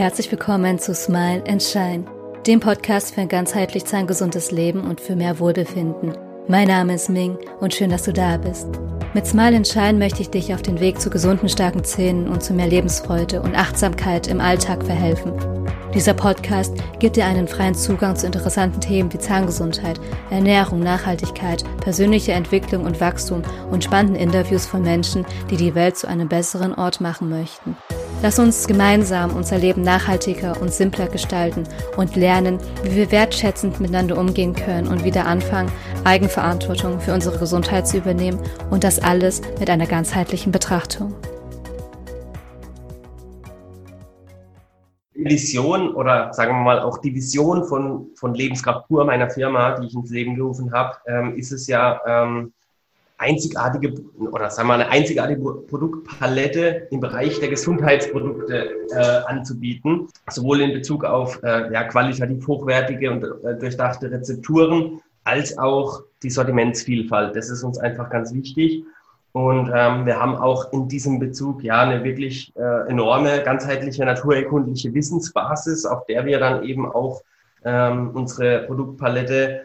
herzlich willkommen zu Smile and Shine, dem Podcast für ein ganzheitlich zahngesundes Leben und für mehr Wohlbefinden. Mein Name ist Ming und schön, dass du da bist. Mit Smile and Shine möchte ich dich auf den Weg zu gesunden, starken Zähnen und zu mehr Lebensfreude und Achtsamkeit im Alltag verhelfen. Dieser Podcast gibt dir einen freien Zugang zu interessanten Themen wie Zahngesundheit, Ernährung, Nachhaltigkeit, persönliche Entwicklung und Wachstum und spannenden Interviews von Menschen, die die Welt zu einem besseren Ort machen möchten. Lass uns gemeinsam unser Leben nachhaltiger und simpler gestalten und lernen, wie wir wertschätzend miteinander umgehen können und wieder anfangen, Eigenverantwortung für unsere Gesundheit zu übernehmen und das alles mit einer ganzheitlichen Betrachtung. Die Vision oder sagen wir mal auch die Vision von Lebenskraft pur, meiner Firma, die ich ins Leben gerufen habe, ist es ja, einzigartige oder sagen wir mal eine einzigartige Produktpalette im Bereich der Gesundheitsprodukte anzubieten, sowohl in Bezug auf qualitativ hochwertige und durchdachte Rezepturen als auch die Sortimentsvielfalt. Das ist uns einfach ganz wichtig. Und wir haben auch in diesem Bezug eine wirklich enorme ganzheitliche naturheilkundliche Wissensbasis, auf der wir dann eben auch unsere Produktpalette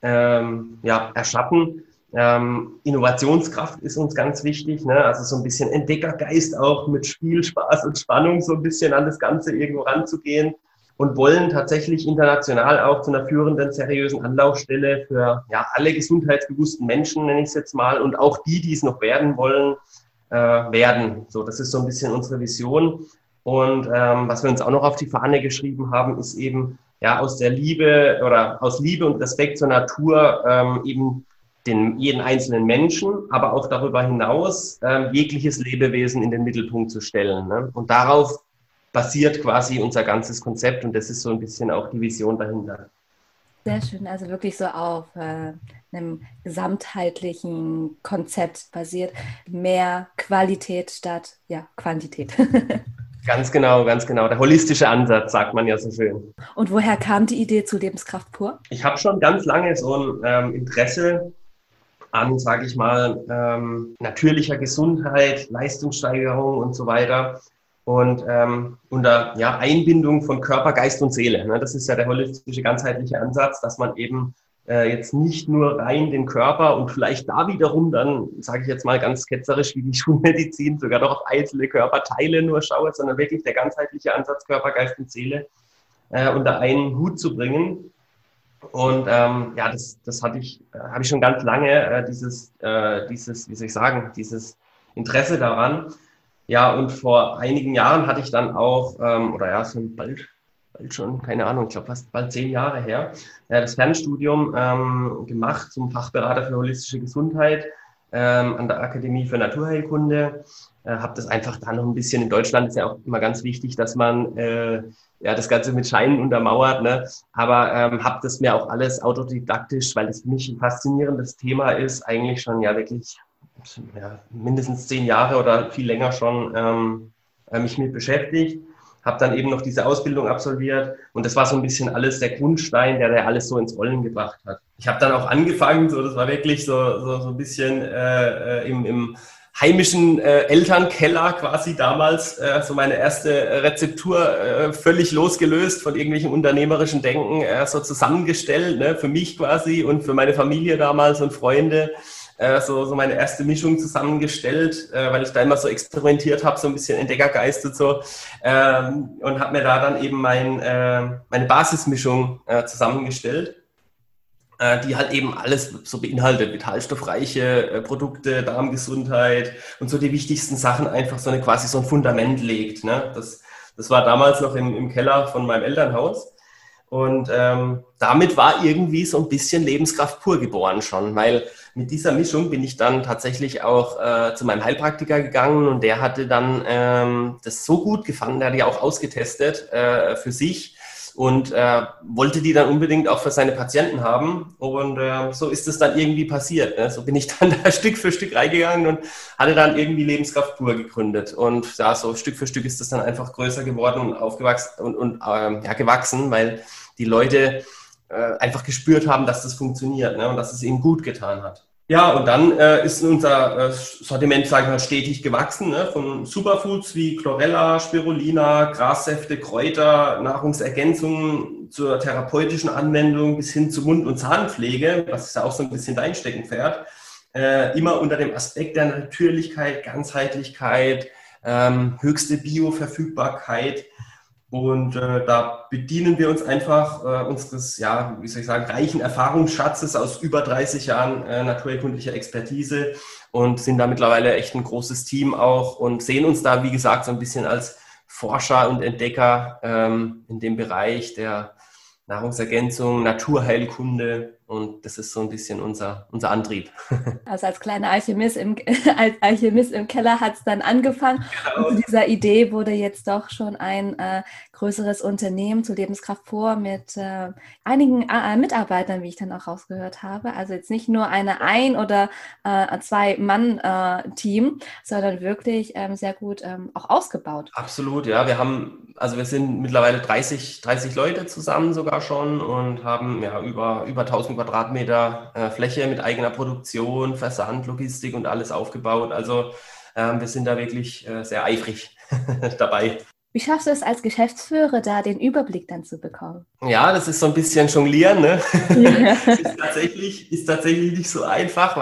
erschaffen. Innovationskraft ist uns ganz wichtig, ne? Also so ein bisschen Entdeckergeist auch mit Spiel, Spaß und Spannung so ein bisschen an das Ganze irgendwo ranzugehen und wollen tatsächlich international auch zu einer führenden, seriösen Anlaufstelle für alle gesundheitsbewussten Menschen, nenne ich es jetzt mal, und auch die es noch werden wollen, werden. So, das ist so ein bisschen unsere Vision. Und was wir uns auch noch auf die Fahne geschrieben haben, ist eben aus Liebe und Respekt zur Natur eben jeden einzelnen Menschen, aber auch darüber hinaus jegliches Lebewesen in den Mittelpunkt zu stellen. Ne? Und darauf basiert quasi unser ganzes Konzept und das ist so ein bisschen auch die Vision dahinter. Sehr schön, also wirklich so auf einem gesamtheitlichen Konzept basiert. Mehr Qualität statt Quantität. Ganz genau. Der holistische Ansatz, sagt man ja so schön. Und woher kam die Idee zu Lebenskraft pur? Ich habe schon ganz lange so ein Interesse an, sage ich mal, natürlicher Gesundheit, Leistungssteigerung und so weiter. Und unter Einbindung von Körper, Geist und Seele. Ne? Das ist ja der holistische, ganzheitliche Ansatz, dass man eben jetzt nicht nur rein den Körper und vielleicht da wiederum dann, sage ich jetzt mal ganz ketzerisch wie die Schulmedizin, sogar doch auf einzelne Körperteile nur schaue, sondern wirklich der ganzheitliche Ansatz, Körper, Geist und Seele unter einen Hut zu bringen. Und das habe ich schon ganz lange, dieses Interesse daran. Ja, und vor einigen Jahren hatte ich dann auch, bald schon, keine Ahnung, ich glaube fast bald 10 Jahre her, das Fernstudium gemacht zum Fachberater für holistische Gesundheit an der Akademie für Naturheilkunde. Habe das einfach da noch ein bisschen, in Deutschland ist ja auch immer ganz wichtig, dass man das Ganze mit Scheinen untermauert, ne? Aber habe das mir auch alles autodidaktisch, weil das für mich ein faszinierendes Thema ist, eigentlich schon wirklich mindestens 10 Jahre oder viel länger schon mich mit beschäftigt. Habe dann eben noch diese Ausbildung absolviert und das war so ein bisschen alles der Grundstein, der alles so ins Rollen gebracht hat. Ich habe dann auch angefangen, das war wirklich so ein bisschen im heimischen Elternkeller quasi damals, so meine erste Rezeptur völlig losgelöst von irgendwelchen unternehmerischen Denken, so zusammengestellt, ne, für mich quasi und für meine Familie damals und Freunde. So meine erste Mischung zusammengestellt, weil ich da immer so experimentiert habe, so ein bisschen Entdeckergeist und so, und habe mir da dann eben meine Basismischung zusammengestellt, die halt eben alles so beinhaltet, vitalstoffreiche Produkte, Darmgesundheit und so die wichtigsten Sachen einfach quasi so ein Fundament legt. Ne? Das war damals noch im Keller von meinem Elternhaus. Und damit war irgendwie so ein bisschen Lebenskraft pur geboren schon, weil mit dieser Mischung bin ich dann tatsächlich auch zu meinem Heilpraktiker gegangen und der hatte dann das so gut gefunden, der hat die auch ausgetestet für sich und wollte die dann unbedingt auch für seine Patienten haben und so ist es dann irgendwie passiert. Ne? So bin ich dann da Stück für Stück reingegangen und hatte dann irgendwie Lebenskraft pur gegründet und so Stück für Stück ist das dann einfach größer geworden und aufgewachsen und gewachsen, weil die Leute einfach gespürt haben, dass das funktioniert, ne? Und dass es ihnen gut getan hat. Ja, und dann ist unser Sortiment, sage ich mal, stetig gewachsen, ne? Von Superfoods wie Chlorella, Spirulina, Grassäfte, Kräuter, Nahrungsergänzungen zur therapeutischen Anwendung bis hin zu Mund- und Zahnpflege, was ist ja auch so ein bisschen dein Steckenpferd, immer unter dem Aspekt der Natürlichkeit, Ganzheitlichkeit, höchste Bioverfügbarkeit. Und da bedienen wir uns einfach unseres, ja, wie soll ich sagen, reichen Erfahrungsschatzes aus über 30 Jahren naturheilkundlicher Expertise und sind da mittlerweile echt ein großes Team auch und sehen uns da, wie gesagt, so ein bisschen als Forscher und Entdecker in dem Bereich der Nahrungsergänzung, Naturheilkunde. Und das ist so ein bisschen unser Antrieb. Also als kleiner Alchemist als Alchemist im Keller hat es dann angefangen. Und zu Genau. dieser Idee wurde jetzt doch schon ein größeres Unternehmen zu Lebenskraft pur mit einigen Mitarbeitern, wie ich dann auch rausgehört habe. Also jetzt nicht nur ein- oder Zwei-Mann-Team, sondern wirklich sehr gut auch ausgebaut. Absolut, ja. Wir sind mittlerweile 30 Leute zusammen sogar schon und haben ja über 1000 Quadratmeter Fläche mit eigener Produktion, Versand, Logistik und alles aufgebaut. Also wir sind da wirklich sehr eifrig dabei. Wie schaffst du es als Geschäftsführer, da den Überblick dann zu bekommen? Ja, das ist so ein bisschen Jonglieren, ne? Ja. Es ist tatsächlich nicht so einfach,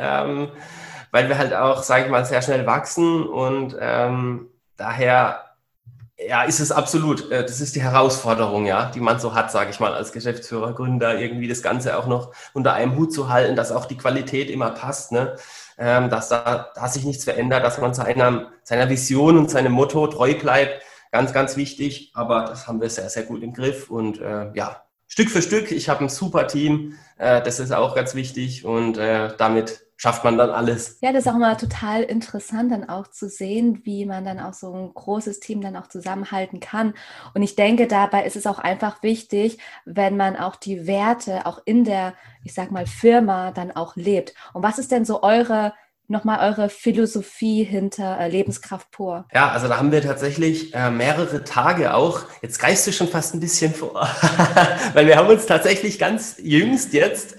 weil wir halt auch, sage ich mal, sehr schnell wachsen und daher ja, ist es absolut. Das ist die Herausforderung, ja, die man so hat, sage ich mal, als Geschäftsführer, Gründer, irgendwie das Ganze auch noch unter einem Hut zu halten, dass auch die Qualität immer passt, ne? Dass da sich nichts verändert, dass man seiner Vision und seinem Motto treu bleibt. Ganz, ganz wichtig. Aber das haben wir sehr, sehr gut im Griff. Und ja, Stück für Stück. Ich habe ein super Team. Das ist auch ganz wichtig. Und damit schafft man dann alles. Ja, das ist auch immer total interessant, dann auch zu sehen, wie man dann auch so ein großes Team dann auch zusammenhalten kann. Und ich denke, dabei ist es auch einfach wichtig, wenn man auch die Werte auch in der, ich sag mal, Firma dann auch lebt. Und was ist denn so nochmal eure Philosophie hinter Lebenskraft pur? Ja, also da haben wir tatsächlich mehrere Tage auch. Jetzt greifst du schon fast ein bisschen vor, weil wir haben uns tatsächlich ganz jüngst jetzt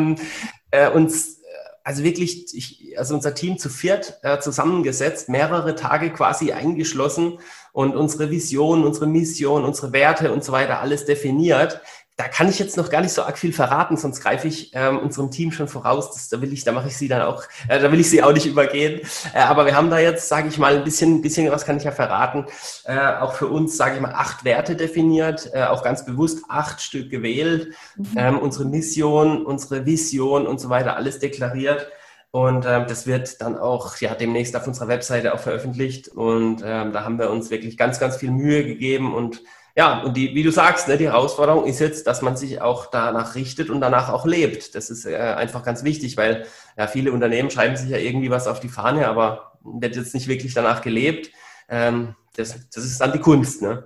uns, also wirklich, also unser Team zu viert zusammengesetzt, mehrere Tage quasi eingeschlossen und unsere Vision, unsere Mission, unsere Werte und so weiter alles definiert. Da kann ich jetzt noch gar nicht so arg viel verraten, sonst greife ich unserem Team schon voraus. Da mache ich sie dann auch, da will ich sie auch nicht übergehen. Aber wir haben da jetzt, sage ich mal, ein bisschen was kann ich ja verraten, auch für uns, sage ich mal, 8 Werte definiert, auch ganz bewusst 8 Stück gewählt, unsere Mission, unsere Vision und so weiter, alles deklariert. Und das wird dann auch ja demnächst auf unserer Webseite auch veröffentlicht. Und da haben wir uns wirklich ganz, ganz viel Mühe gegeben und ja, und wie du sagst, ne, die Herausforderung ist jetzt, dass man sich auch danach richtet und danach auch lebt. Das ist einfach ganz wichtig, weil ja, viele Unternehmen schreiben sich ja irgendwie was auf die Fahne, aber wird jetzt nicht wirklich danach gelebt. Das ist dann die Kunst, ne?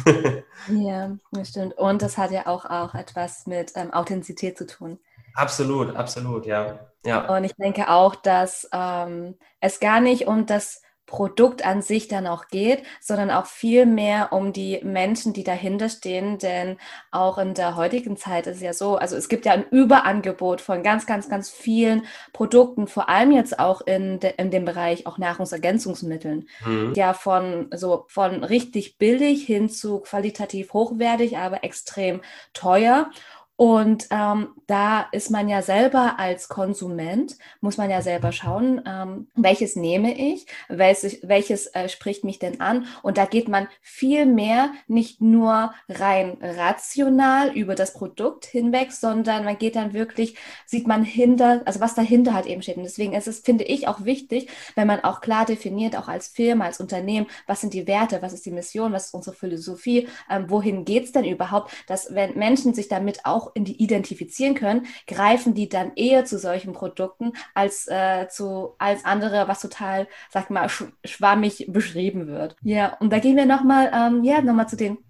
Ja, das stimmt. Und das hat ja auch etwas mit Authentizität zu tun. Absolut, absolut, ja. Ja. Und ich denke auch, dass es gar nicht um das Produkt an sich dann auch geht, sondern auch viel mehr um die Menschen, die dahinter stehen. Denn auch in der heutigen Zeit ist es ja so, also es gibt ja ein Überangebot von ganz, ganz, ganz vielen Produkten, vor allem jetzt auch in dem Bereich auch Nahrungsergänzungsmitteln. Mhm. Ja, von richtig billig hin zu qualitativ hochwertig, aber extrem teuer. Und da ist man ja selber als Konsument, muss man ja selber schauen, welches nehme ich, welches spricht mich denn an. Und da geht man viel mehr nicht nur rein rational über das Produkt hinweg, sondern man geht dann wirklich, sieht man also was dahinter halt eben steht. Und deswegen ist es, finde ich, auch wichtig, wenn man auch klar definiert, auch als Firma, als Unternehmen, was sind die Werte, was ist die Mission, was ist unsere Philosophie, wohin geht es denn überhaupt, dass wenn Menschen sich damit auch identifizieren können, greifen die dann eher zu solchen Produkten als andere, was total, sag mal, schwammig beschrieben wird. Ja, und da gehen wir nochmal zu den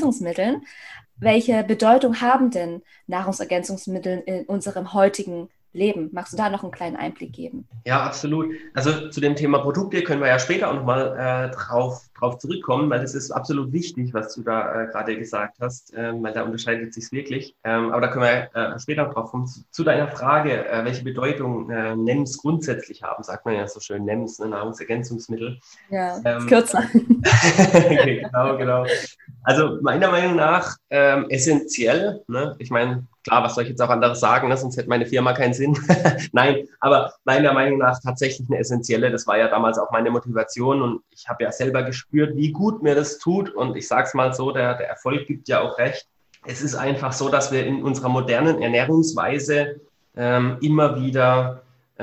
Nahrungsergänzungsmitteln. Welche Bedeutung haben denn Nahrungsergänzungsmittel in unserem heutigen leben? Magst du da noch einen kleinen Einblick geben? Ja, absolut. Also zu dem Thema Produkte können wir ja später auch nochmal drauf zurückkommen, weil das ist absolut wichtig, was du da gerade gesagt hast, weil da unterscheidet sich wirklich. Aber da können wir später noch drauf kommen. Zu deiner Frage, welche Bedeutung NEMs grundsätzlich haben, sagt man ja so schön, NEMs, ne, Nahrungsergänzungsmittel. Ja, ist kürzer. Genau. Also meiner Meinung nach essentiell. Ne? Ich meine, klar, was soll ich jetzt auch anderes sagen, ne? Sonst hätte meine Firma keinen Sinn. Nein, aber meiner Meinung nach tatsächlich eine essentielle. Das war ja damals auch meine Motivation und ich habe ja selber gespürt, wie gut mir das tut. Und ich sage es mal so, der Erfolg gibt ja auch recht. Es ist einfach so, dass wir in unserer modernen Ernährungsweise immer wieder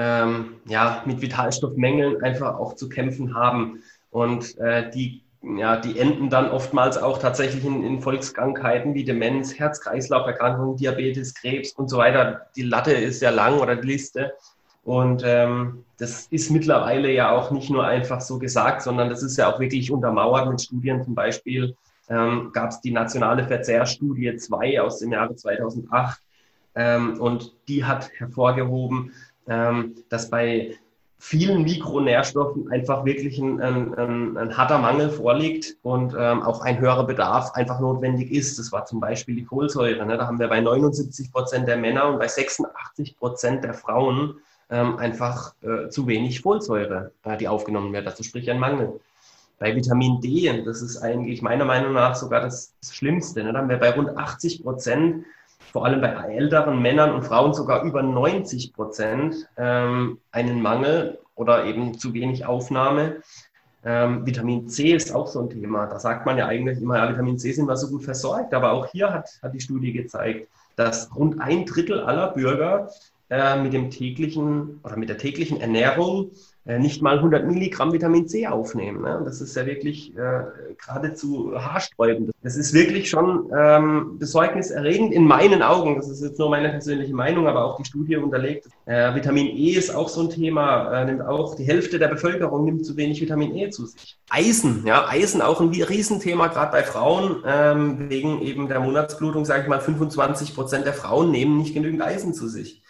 mit Vitalstoffmängeln einfach auch zu kämpfen haben. Und die enden dann oftmals auch tatsächlich in Volkskrankheiten wie Demenz, Herz-Kreislauf-Erkrankungen, Diabetes, Krebs und so weiter. Die Latte ist ja lang oder die Liste. Und das ist mittlerweile ja auch nicht nur einfach so gesagt, sondern das ist ja auch wirklich untermauert mit Studien. Zum Beispiel gab es die nationale Verzehrstudie 2 aus dem Jahre 2008 und die hat hervorgehoben, dass bei vielen Mikronährstoffen einfach wirklich ein harter Mangel vorliegt und auch ein höherer Bedarf einfach notwendig ist. Das war zum Beispiel die Folsäure. Ne? Da haben wir bei 79% der Männer und bei 86% der Frauen einfach zu wenig Folsäure, die aufgenommen wird. Also sprich ein Mangel. Bei Vitamin D, das ist eigentlich meiner Meinung nach sogar das Schlimmste. Ne? Da haben wir bei rund 80%, vor allem bei älteren Männern und Frauen sogar über 90% einen Mangel oder eben zu wenig Aufnahme. Vitamin C ist auch so ein Thema. Da sagt man ja eigentlich immer, ja, Vitamin C sind wir so gut versorgt. Aber auch hier hat die Studie gezeigt, dass rund 1/3 aller Bürger mit der täglichen Ernährung nicht mal 100 Milligramm Vitamin C aufnehmen. Ne? Das ist ja wirklich geradezu haarsträubend. Das ist wirklich schon besorgniserregend in meinen Augen. Das ist jetzt nur meine persönliche Meinung, aber auch die Studie unterlegt. Vitamin E ist auch so ein Thema. Nimmt auch die Hälfte der Bevölkerung nimmt zu wenig Vitamin E zu sich. Eisen auch ein Riesenthema, gerade bei Frauen. Wegen eben der Monatsblutung, sage ich mal, 25% der Frauen nehmen nicht genügend Eisen zu sich.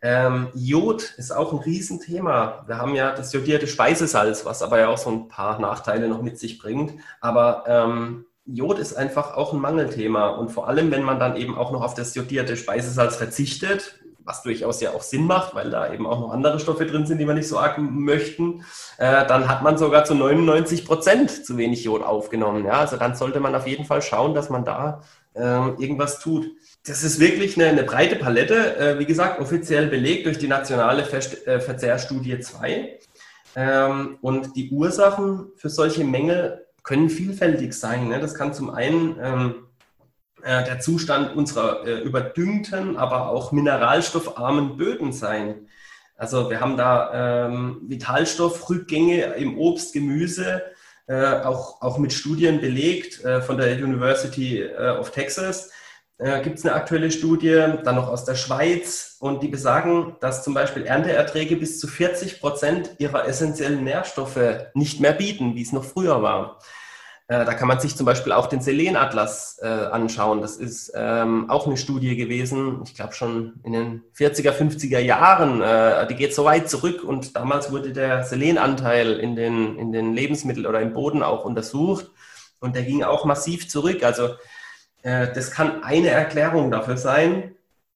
Jod ist auch ein Riesenthema. Wir haben ja das jodierte Speisesalz, was aber ja auch so ein paar Nachteile noch mit sich bringt. Aber Jod ist einfach auch ein Mangelthema. Und vor allem, wenn man dann eben auch noch auf das jodierte Speisesalz verzichtet, was durchaus ja auch Sinn macht, weil da eben auch noch andere Stoffe drin sind, die wir nicht so arg möchten, dann hat man sogar zu 99% zu wenig Jod aufgenommen. Ja? Also dann sollte man auf jeden Fall schauen, dass man da irgendwas tut. Das ist wirklich eine breite Palette, wie gesagt, offiziell belegt durch die nationale Verzehrstudie 2. Und die Ursachen für solche Mängel können vielfältig sein. Ne? Das kann zum einen der Zustand unserer überdüngten, aber auch mineralstoffarmen Böden sein. Also wir haben da Vitalstoffrückgänge im Obst, Gemüse, auch mit Studien belegt von der University of Texas. Gibt es eine aktuelle Studie, dann noch aus der Schweiz, und die besagen, dass zum Beispiel Ernteerträge bis zu 40% ihrer essentiellen Nährstoffe nicht mehr bieten, wie es noch früher war. Da kann man sich zum Beispiel auch den Selenatlas anschauen. Das ist auch eine Studie gewesen, ich glaube schon in den 40er, 50er Jahren. Die geht so weit zurück, und damals wurde der Selenanteil in den Lebensmitteln oder im Boden auch untersucht, und der ging auch massiv zurück. Also das kann eine Erklärung dafür sein.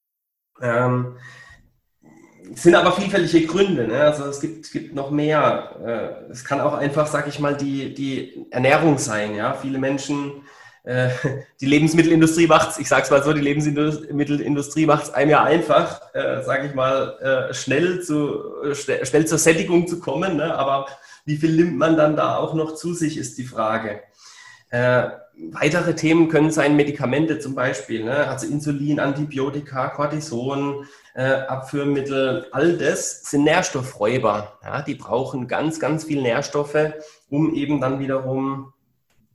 Es sind aber vielfältige Gründe. Ne? Also es gibt noch mehr. Es kann auch einfach, sag ich mal, die Ernährung sein. Ja? Viele Menschen, die Lebensmittelindustrie macht's, ich sag's mal so, die Lebensmittelindustrie macht's einem ja einfach, sag ich mal, schnell zur Sättigung zu kommen. Ne? Aber wie viel nimmt man dann da auch noch zu sich, ist die Frage. Weitere Themen können sein Medikamente zum Beispiel, ne? Also Insulin, Antibiotika, Cortison, Abführmittel, all das sind Nährstoffräuber. Ja? Die brauchen ganz, ganz viel Nährstoffe, um eben dann wiederum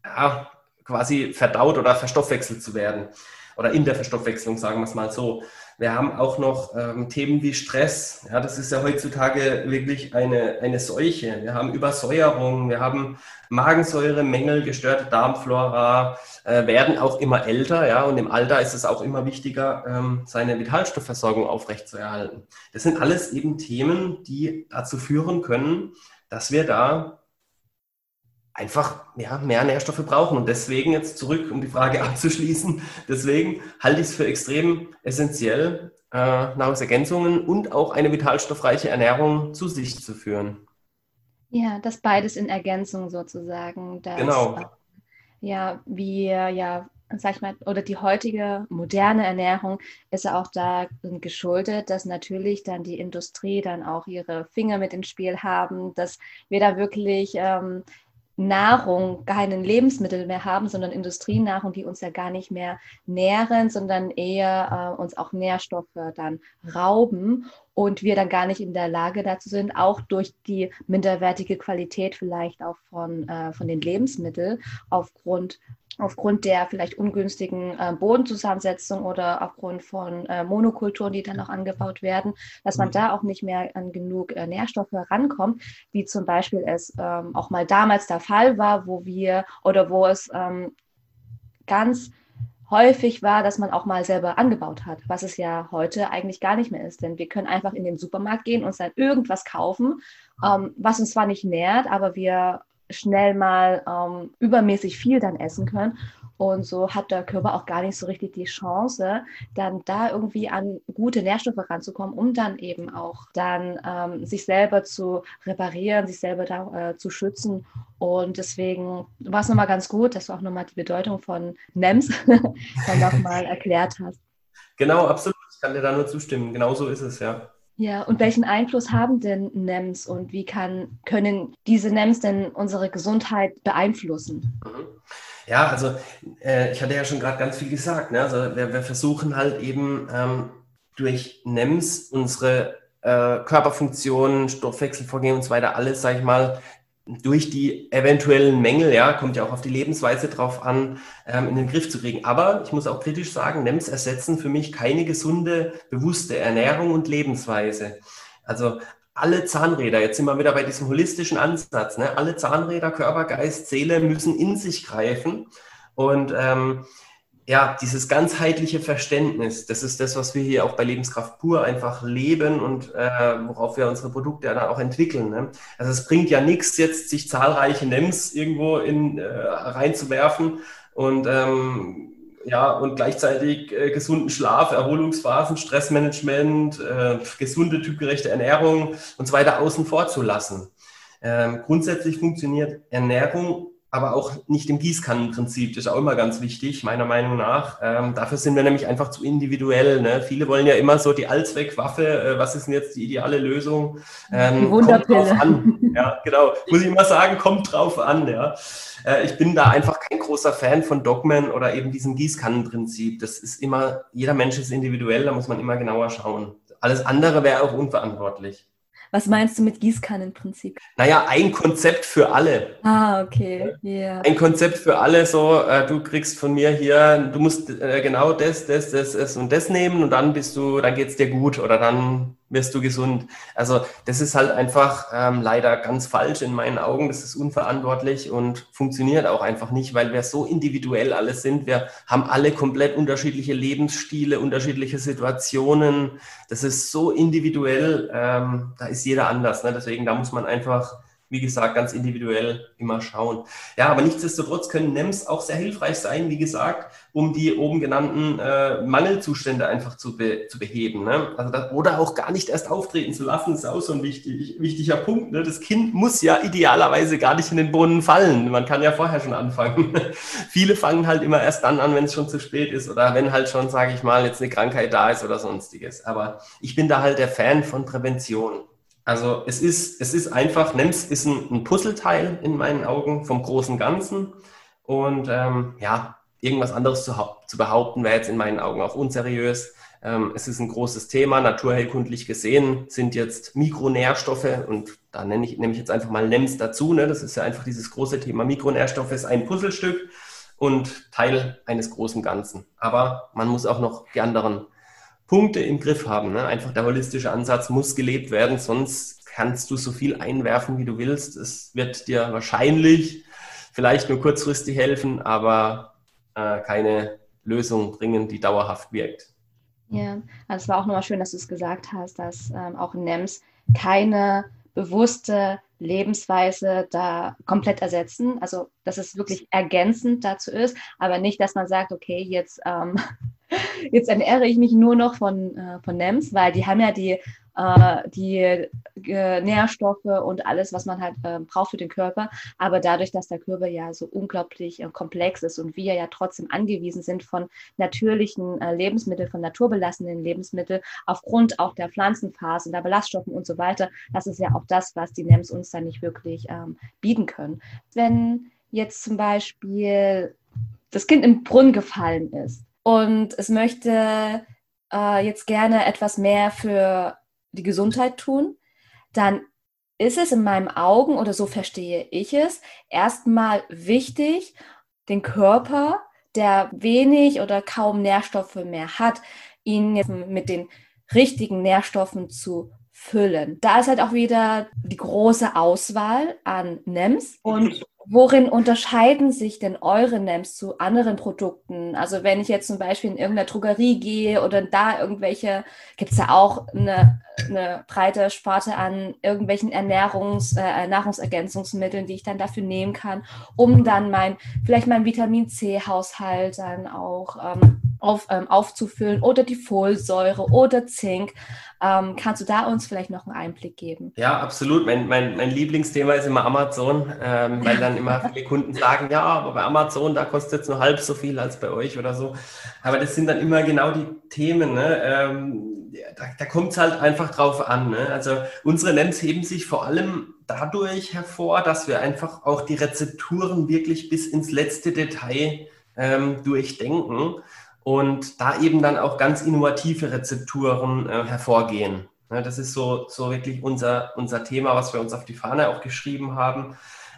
quasi verdaut oder verstoffwechselt zu werden. Oder in der Verstoffwechslung, sagen wir es mal so. Wir haben auch noch Themen wie Stress. Ja, das ist ja heutzutage wirklich eine Seuche. Wir haben Übersäuerung, wir haben Magensäuremängel, gestörte Darmflora, werden auch immer älter. Ja, und im Alter ist es auch immer wichtiger, seine Vitalstoffversorgung aufrechtzuerhalten. Das sind alles eben Themen, die dazu führen können, dass wir da einfach mehr Nährstoffe brauchen. Und deswegen jetzt zurück, um die Frage abzuschließen, deswegen halte ich es für extrem essentiell, Nahrungsergänzungen und auch eine vitalstoffreiche Ernährung zu sich zu führen. Ja, das beides in Ergänzung sozusagen, dass Genau. ja, wir ja, sag ich mal, oder die heutige moderne Ernährung ist ja auch da geschuldet, dass natürlich dann die Industrie dann auch ihre Finger mit ins Spiel haben, dass wir da wirklich Nahrung, keine Lebensmittel mehr haben, sondern Industrienahrung, die uns ja gar nicht mehr nähren, sondern eher uns auch Nährstoffe dann rauben und wir dann gar nicht in der Lage dazu sind, auch durch die minderwertige Qualität vielleicht auch von den Lebensmitteln aufgrund der vielleicht ungünstigen Bodenzusammensetzung oder aufgrund von Monokulturen, die dann auch angebaut werden, dass man da auch nicht mehr an genug Nährstoffe rankommt, wie zum Beispiel es auch mal damals der Fall war, wo es ganz häufig war, dass man auch mal selber angebaut hat, was es ja heute eigentlich gar nicht mehr ist. Denn wir können einfach in den Supermarkt gehen und dann irgendwas kaufen, was uns zwar nicht nährt, aber wir schnell mal übermäßig viel dann essen können. Und so hat der Körper auch gar nicht so richtig die Chance, dann da irgendwie an gute Nährstoffe ranzukommen, um dann eben auch dann sich selber zu reparieren, sich selber da zu schützen. Und deswegen war es nochmal ganz gut, dass du auch nochmal die Bedeutung von NEMS dann nochmal erklärt hast. Genau, absolut. Ich kann dir da nur zustimmen. Genau so ist es, ja. Ja, und welchen Einfluss haben denn NEMS und wie können diese NEMS denn unsere Gesundheit beeinflussen? Mhm. Ja, also ich hatte ja schon gerade ganz viel gesagt. Ne? Also wir versuchen halt eben durch NEMS unsere Körperfunktionen, Stoffwechselvorgehen und so weiter, alles, sage ich mal, durch die eventuellen Mängel, ja, kommt ja auch auf die Lebensweise drauf an, in den Griff zu kriegen. Aber ich muss auch kritisch sagen, NEMS ersetzen für mich keine gesunde, bewusste Ernährung und Lebensweise. Also alle Zahnräder, jetzt sind wir wieder bei diesem holistischen Ansatz, ne? Alle Zahnräder, Körper, Geist, Seele müssen in sich greifen. Und ja, dieses ganzheitliche Verständnis, das ist das, was wir hier auch bei Lebenskraft pur einfach leben und worauf wir unsere Produkte dann auch entwickeln. Ne? Also es bringt ja nichts, jetzt sich zahlreiche NEMs irgendwo reinzuwerfen und ja, und gleichzeitig gesunden Schlaf, Erholungsphasen, Stressmanagement, gesunde, typgerechte Ernährung und so weiter außen vor zu lassen. Grundsätzlich funktioniert Ernährung aber auch nicht im Gießkannenprinzip. Das ist auch immer ganz wichtig, meiner Meinung nach. Dafür sind wir nämlich einfach zu individuell. Ne? Viele wollen ja immer so die Allzweckwaffe. Was ist denn jetzt die ideale Lösung? Die Kommt drauf Wunderpille. an. Ja, genau. Muss ich immer sagen, kommt drauf an. Ja. Ich bin da einfach kein großer Fan von Dogmen oder eben diesem Gießkannenprinzip. Das ist immer, jeder Mensch ist individuell, da muss man immer genauer schauen. Alles andere wäre auch unverantwortlich. Was meinst du mit Gießkannenprinzip? Naja, ein Konzept für alle. Ah, okay, ja. Yeah. Ein Konzept für alle, so, du kriegst von mir hier, du musst genau das und das nehmen und dann dann geht's dir gut oder dann wirst du gesund. Also das ist halt einfach leider ganz falsch in meinen Augen. Das ist unverantwortlich und funktioniert auch einfach nicht, weil wir so individuell alles sind. Wir haben alle komplett unterschiedliche Lebensstile, unterschiedliche Situationen. Das ist so individuell, da ist jeder anders. Ne? Deswegen, da muss man einfach, wie gesagt, ganz individuell immer schauen. Ja, aber nichtsdestotrotz können NEMs auch sehr hilfreich sein, wie gesagt, um die oben genannten Mangelzustände einfach zu beheben. Ne? Also oder auch gar nicht erst auftreten zu lassen, ist auch so ein wichtiger Punkt. Ne? Das Kind muss ja idealerweise gar nicht in den Brunnen fallen. Man kann ja vorher schon anfangen. Viele fangen halt immer erst dann an, wenn es schon zu spät ist oder wenn halt schon, sage ich mal, jetzt eine Krankheit da ist oder sonstiges. Aber ich bin da halt der Fan von Prävention. Also es ist einfach, NEMS ist ein Puzzleteil in meinen Augen vom großen Ganzen und ja, irgendwas anderes zu behaupten, wäre jetzt in meinen Augen auch unseriös. Es ist ein großes Thema, naturheilkundlich gesehen sind jetzt Mikronährstoffe und da nehme ich jetzt einfach mal NEMS dazu. Ne? Das ist ja einfach dieses große Thema Mikronährstoffe, ist ein Puzzlestück und Teil eines großen Ganzen. Aber man muss auch noch die anderen Punkte im Griff haben. Ne? Einfach der holistische Ansatz muss gelebt werden, sonst kannst du so viel einwerfen, wie du willst. Es wird dir wahrscheinlich vielleicht nur kurzfristig helfen, aber keine Lösung bringen, die dauerhaft wirkt. Ja, also es war auch nochmal schön, dass du es gesagt hast, dass auch NEMs keine bewusste Lebensweise da komplett ersetzen. Also, dass es wirklich ergänzend dazu ist, aber nicht, dass man sagt, okay, jetzt ernähre ich mich nur noch von NEMs, weil die haben ja die Nährstoffe und alles, was man halt braucht für den Körper. Aber dadurch, dass der Körper ja so unglaublich komplex ist und wir ja trotzdem angewiesen sind von natürlichen Lebensmitteln, von naturbelassenen Lebensmitteln, aufgrund auch der Pflanzenphasen, der Ballaststoffen und so weiter, das ist ja auch das, was die NEMs uns dann nicht wirklich bieten können. Wenn jetzt zum Beispiel das Kind im Brunnen gefallen ist und es möchte jetzt gerne etwas mehr für die Gesundheit tun, dann ist es in meinen Augen, oder so verstehe ich es, erstmal wichtig, den Körper, der wenig oder kaum Nährstoffe mehr hat, ihn jetzt mit den richtigen Nährstoffen zu füllen. Da ist halt auch wieder die große Auswahl an NEMs. Und worin unterscheiden sich denn eure NEMs zu anderen Produkten? Also wenn ich jetzt zum Beispiel in irgendeiner Drogerie gehe oder da gibt es da auch eine breite Sparte an irgendwelchen Nahrungsergänzungsmitteln, die ich dann dafür nehmen kann, um dann vielleicht meinen Vitamin-C-Haushalt dann auch aufzufüllen oder die Folsäure oder Zink. Kannst du da uns vielleicht noch einen Einblick geben? Ja, absolut. Mein Lieblingsthema ist immer Amazon, weil dann immer viele Kunden sagen, ja, aber bei Amazon, da kostet es nur halb so viel als bei euch oder so. Aber das sind dann immer genau die Themen, ne? Da kommt es halt einfach drauf an. Ne? Also unsere NEMs heben sich vor allem dadurch hervor, dass wir einfach auch die Rezepturen wirklich bis ins letzte Detail durchdenken. Und da eben dann auch ganz innovative Rezepturen hervorgehen. Ja, das ist so wirklich unser Thema, was wir uns auf die Fahne auch geschrieben haben.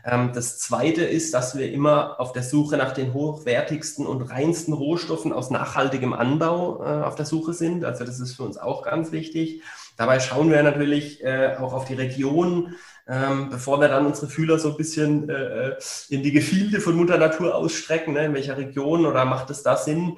Das Zweite ist, dass wir immer auf der Suche nach den hochwertigsten und reinsten Rohstoffen aus nachhaltigem Anbau auf der Suche sind. Also das ist für uns auch ganz wichtig. Dabei schauen wir natürlich auch auf die Region, bevor wir dann unsere Fühler so ein bisschen in die Gefilde von Mutter Natur ausstrecken, ne? In welcher Region oder macht es da Sinn?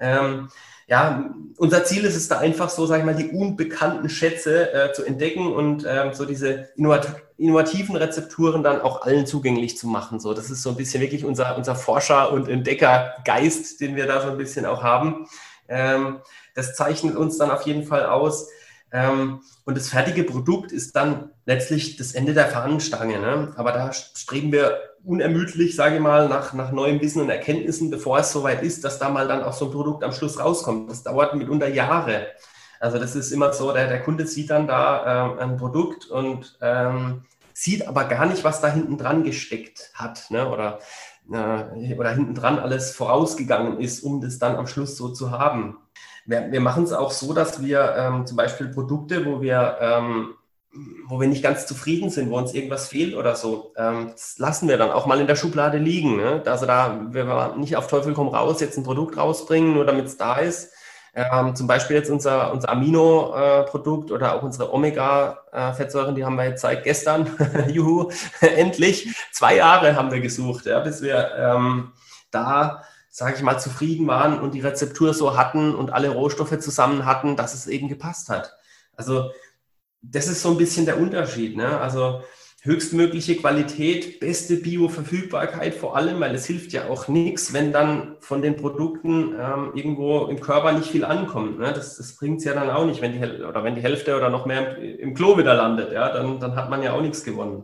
Ja, unser Ziel ist es da einfach so, sag ich mal, die unbekannten Schätze zu entdecken und so diese innovativen Rezepturen dann auch allen zugänglich zu machen. So, das ist so ein bisschen wirklich unser Forscher- und Entdeckergeist, den wir da so ein bisschen auch haben. Das zeichnet uns dann auf jeden Fall aus. Und das fertige Produkt ist dann letztlich das Ende der Fahnenstange. Ne? Aber da streben wir unermüdlich, sage ich mal, nach neuem Wissen und Erkenntnissen, bevor es soweit ist, dass da mal dann auch so ein Produkt am Schluss rauskommt. Das dauert mitunter Jahre. Also das ist immer so, der Kunde sieht dann da ein Produkt und sieht aber gar nicht, was da hinten dran gesteckt hat, ne? Oder hinten dran alles vorausgegangen ist, um das dann am Schluss so zu haben. Wir machen es auch so, dass wir zum Beispiel Produkte, wo wir nicht ganz zufrieden sind, wo uns irgendwas fehlt oder so, das lassen wir dann auch mal in der Schublade liegen. Ne? Also da wir nicht auf Teufel komm raus jetzt ein Produkt rausbringen, nur damit es da ist. Zum Beispiel jetzt unser Amino-Produkt oder auch unsere Omega-Fettsäuren, die haben wir jetzt seit gestern, juhu, endlich, 2 Jahre haben wir gesucht, ja, bis wir da, sage ich mal, zufrieden waren und die Rezeptur so hatten und alle Rohstoffe zusammen hatten, dass es eben gepasst hat. Also das ist so ein bisschen der Unterschied, ne? Also höchstmögliche Qualität, beste Bioverfügbarkeit vor allem, weil es hilft ja auch nichts, wenn dann von den Produkten irgendwo im Körper nicht viel ankommt. Ne? Das bringt es ja dann auch nicht, wenn die Hälfte oder noch mehr im Klo wieder landet. Ja? Dann hat man ja auch nichts gewonnen.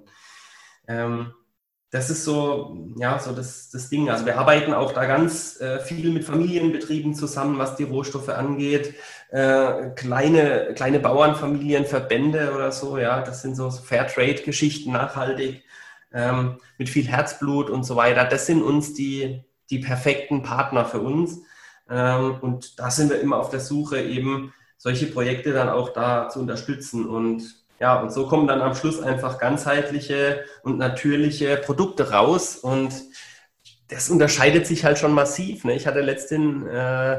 Das ist so, ja, so das Ding. Also wir arbeiten auch da ganz viel mit Familienbetrieben zusammen, was die Rohstoffe angeht. Kleine Bauernfamilien, Verbände oder so, ja, das sind so Fairtrade-Geschichten, nachhaltig, mit viel Herzblut und so weiter. Das sind uns die perfekten Partner für uns. Und da sind wir immer auf der Suche, eben solche Projekte dann auch da zu unterstützen. Und ja, und so kommen dann am Schluss einfach ganzheitliche und natürliche Produkte raus. Und das unterscheidet sich halt schon massiv. Ne? Ich hatte letztens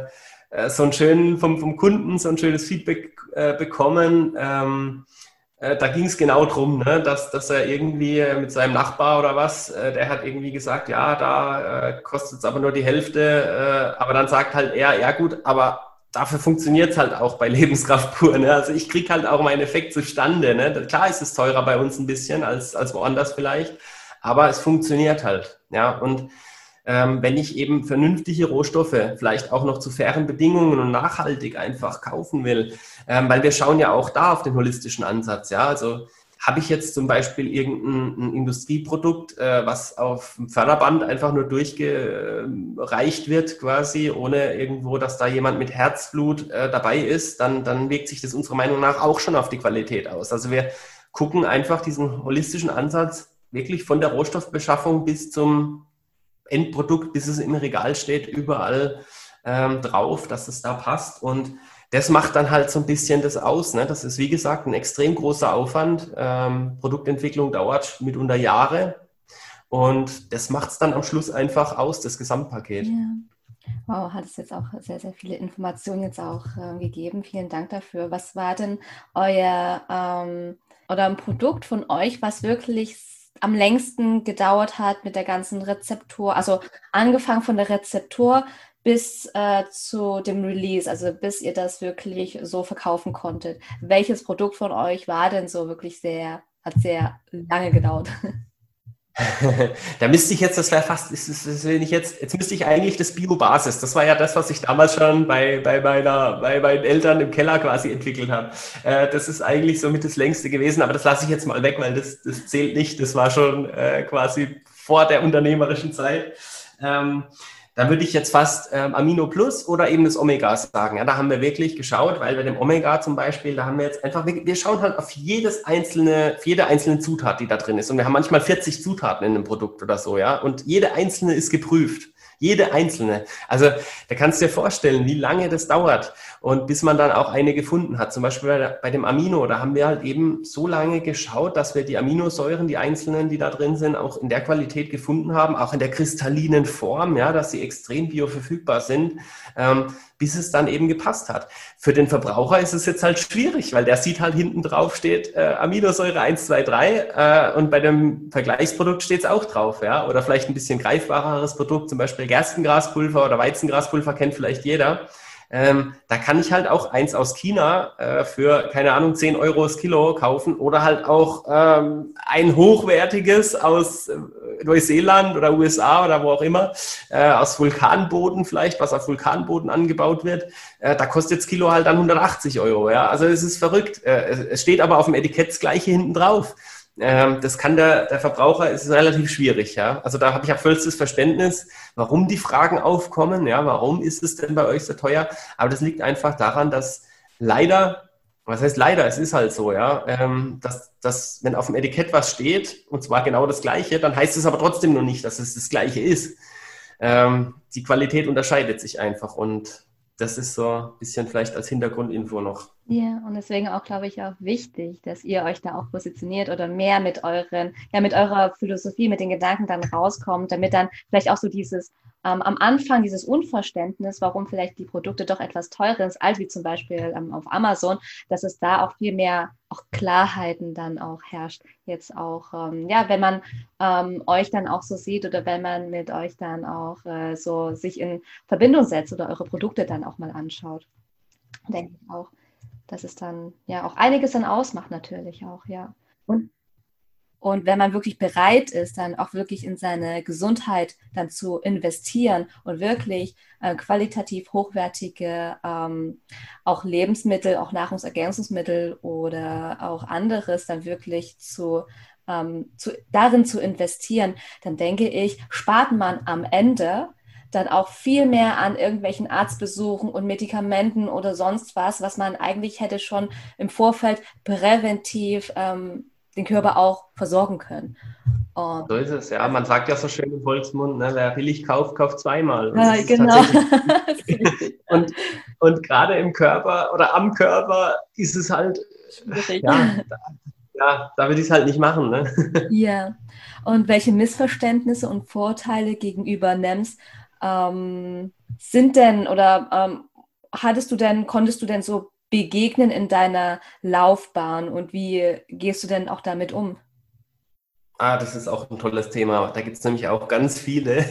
so ein schön vom Kunden so ein schönes Feedback bekommen. Da ging es genau drum, ne? Dass er irgendwie mit seinem Nachbar oder was, der hat irgendwie gesagt, ja, da kostet es aber nur die Hälfte, aber dann sagt halt er, ja gut, aber dafür funktioniert es halt auch bei Lebenskraft pur. Ne? Also ich kriege halt auch meinen Effekt zustande. Ne? Klar ist es teurer bei uns ein bisschen als woanders vielleicht, aber es funktioniert halt. Ja, und wenn ich eben vernünftige Rohstoffe, vielleicht auch noch zu fairen Bedingungen und nachhaltig einfach kaufen will, weil wir schauen ja auch da auf den holistischen Ansatz. Ja, also habe ich jetzt zum Beispiel irgendein Industrieprodukt, was auf dem Förderband einfach nur durchgereicht wird quasi, ohne irgendwo, dass da jemand mit Herzblut dabei ist, dann wirkt sich das unserer Meinung nach auch schon auf die Qualität aus. Also wir gucken einfach diesen holistischen Ansatz wirklich von der Rohstoffbeschaffung bis zum Endprodukt, bis es im Regal steht, überall drauf, dass es da passt. Und das macht dann halt so ein bisschen das aus. Ne? Das ist, wie gesagt, ein extrem großer Aufwand. Produktentwicklung dauert mitunter Jahre. Und das macht es dann am Schluss einfach aus, das Gesamtpaket. Ja. Wow, hat es jetzt auch sehr, sehr viele Informationen jetzt auch gegeben. Vielen Dank dafür. Was war denn euer oder ein Produkt von euch, was wirklich am längsten gedauert hat mit der ganzen Rezeptur? Also angefangen von der Rezeptur bis zu dem Release, also bis ihr das wirklich so verkaufen konntet. Welches Produkt von euch war denn so wirklich hat sehr lange gedauert? Da müsste ich jetzt, das wäre fast, jetzt müsste ich eigentlich das Bio-Basis, das war ja das, was ich damals schon bei meinen Eltern im Keller quasi entwickelt habe. Das ist eigentlich somit das längste gewesen, aber das lasse ich jetzt mal weg, weil das zählt nicht, das war schon quasi vor der unternehmerischen Zeit. Da würde ich jetzt fast Amino Plus oder eben das Omega sagen. Ja, da haben wir wirklich geschaut, weil bei dem Omega zum Beispiel, da haben wir jetzt einfach, wir schauen halt auf jede einzelne Zutat, die da drin ist. Und wir haben manchmal 40 Zutaten in einem Produkt oder so, ja. Und jede einzelne ist geprüft. Jede einzelne. Also da kannst du dir vorstellen, wie lange das dauert und bis man dann auch eine gefunden hat. Zum Beispiel bei dem Amino, da haben wir halt eben so lange geschaut, dass wir die Aminosäuren, die einzelnen, die da drin sind, auch in der Qualität gefunden haben, auch in der kristallinen Form, ja, dass sie extrem bioverfügbar sind, bis es dann eben gepasst hat. Für den Verbraucher ist es jetzt halt schwierig, weil der sieht halt hinten drauf steht Aminosäure 1, 2, 3 und bei dem Vergleichsprodukt steht es auch drauf, ja, oder vielleicht ein bisschen greifbareres Produkt, zum Beispiel Gerstengraspulver oder Weizengraspulver kennt vielleicht jeder. Da kann ich halt auch eins aus China für, keine Ahnung, 10 Euro das Kilo kaufen oder halt auch ein hochwertiges aus Neuseeland oder USA oder wo auch immer, aus Vulkanboden vielleicht, was auf Vulkanboden angebaut wird. Da kostet das Kilo halt dann 180 Euro. Ja? Also es ist verrückt. Es steht aber auf dem Etikett das Gleiche hinten drauf. Das kann der Verbraucher, ist relativ schwierig, ja. Also da habe ich auch vollstes Verständnis, warum die Fragen aufkommen, ja, warum ist es denn bei euch so teuer? Aber das liegt einfach daran, dass leider, was heißt leider, es ist halt so, ja, dass wenn auf dem Etikett was steht, und zwar genau das Gleiche, dann heißt es aber trotzdem noch nicht, dass es das Gleiche ist. Die Qualität unterscheidet sich einfach und das ist so ein bisschen vielleicht als Hintergrundinfo noch. Ja, und deswegen auch, glaube ich, auch wichtig, dass ihr euch da auch positioniert oder mehr mit eurer Philosophie, mit den Gedanken dann rauskommt, damit dann vielleicht auch so dieses am Anfang dieses Unverständnis, warum vielleicht die Produkte doch etwas teurer sind, als wie zum Beispiel auf Amazon, dass es da auch viel mehr auch Klarheiten dann auch herrscht. Jetzt auch, wenn man euch dann auch so sieht oder wenn man mit euch dann auch so sich in Verbindung setzt oder eure Produkte dann auch mal anschaut. Denke ich auch, dass es dann ja auch einiges dann ausmacht natürlich auch, ja. Und wenn man wirklich bereit ist, dann auch wirklich in seine Gesundheit dann zu investieren und wirklich qualitativ hochwertige auch Lebensmittel, auch Nahrungsergänzungsmittel oder auch anderes dann wirklich darin zu investieren, dann denke ich, spart man am Ende dann auch viel mehr an irgendwelchen Arztbesuchen und Medikamenten oder sonst was man eigentlich hätte schon im Vorfeld präventiv den Körper auch versorgen können. Und so ist es, ja. Man sagt ja so schön im Volksmund, ne, wer billig kauft, kauft zweimal. Und ja, genau. und gerade im Körper oder am Körper ist es halt, da würde ich es halt nicht machen. Ne? Ja, und welche Missverständnisse und Vorteile gegenüber NEMS sind denn oder konntest du denn so begegnen in deiner Laufbahn und wie gehst du denn auch damit um? Das ist auch ein tolles Thema. Da gibt es nämlich auch ganz viele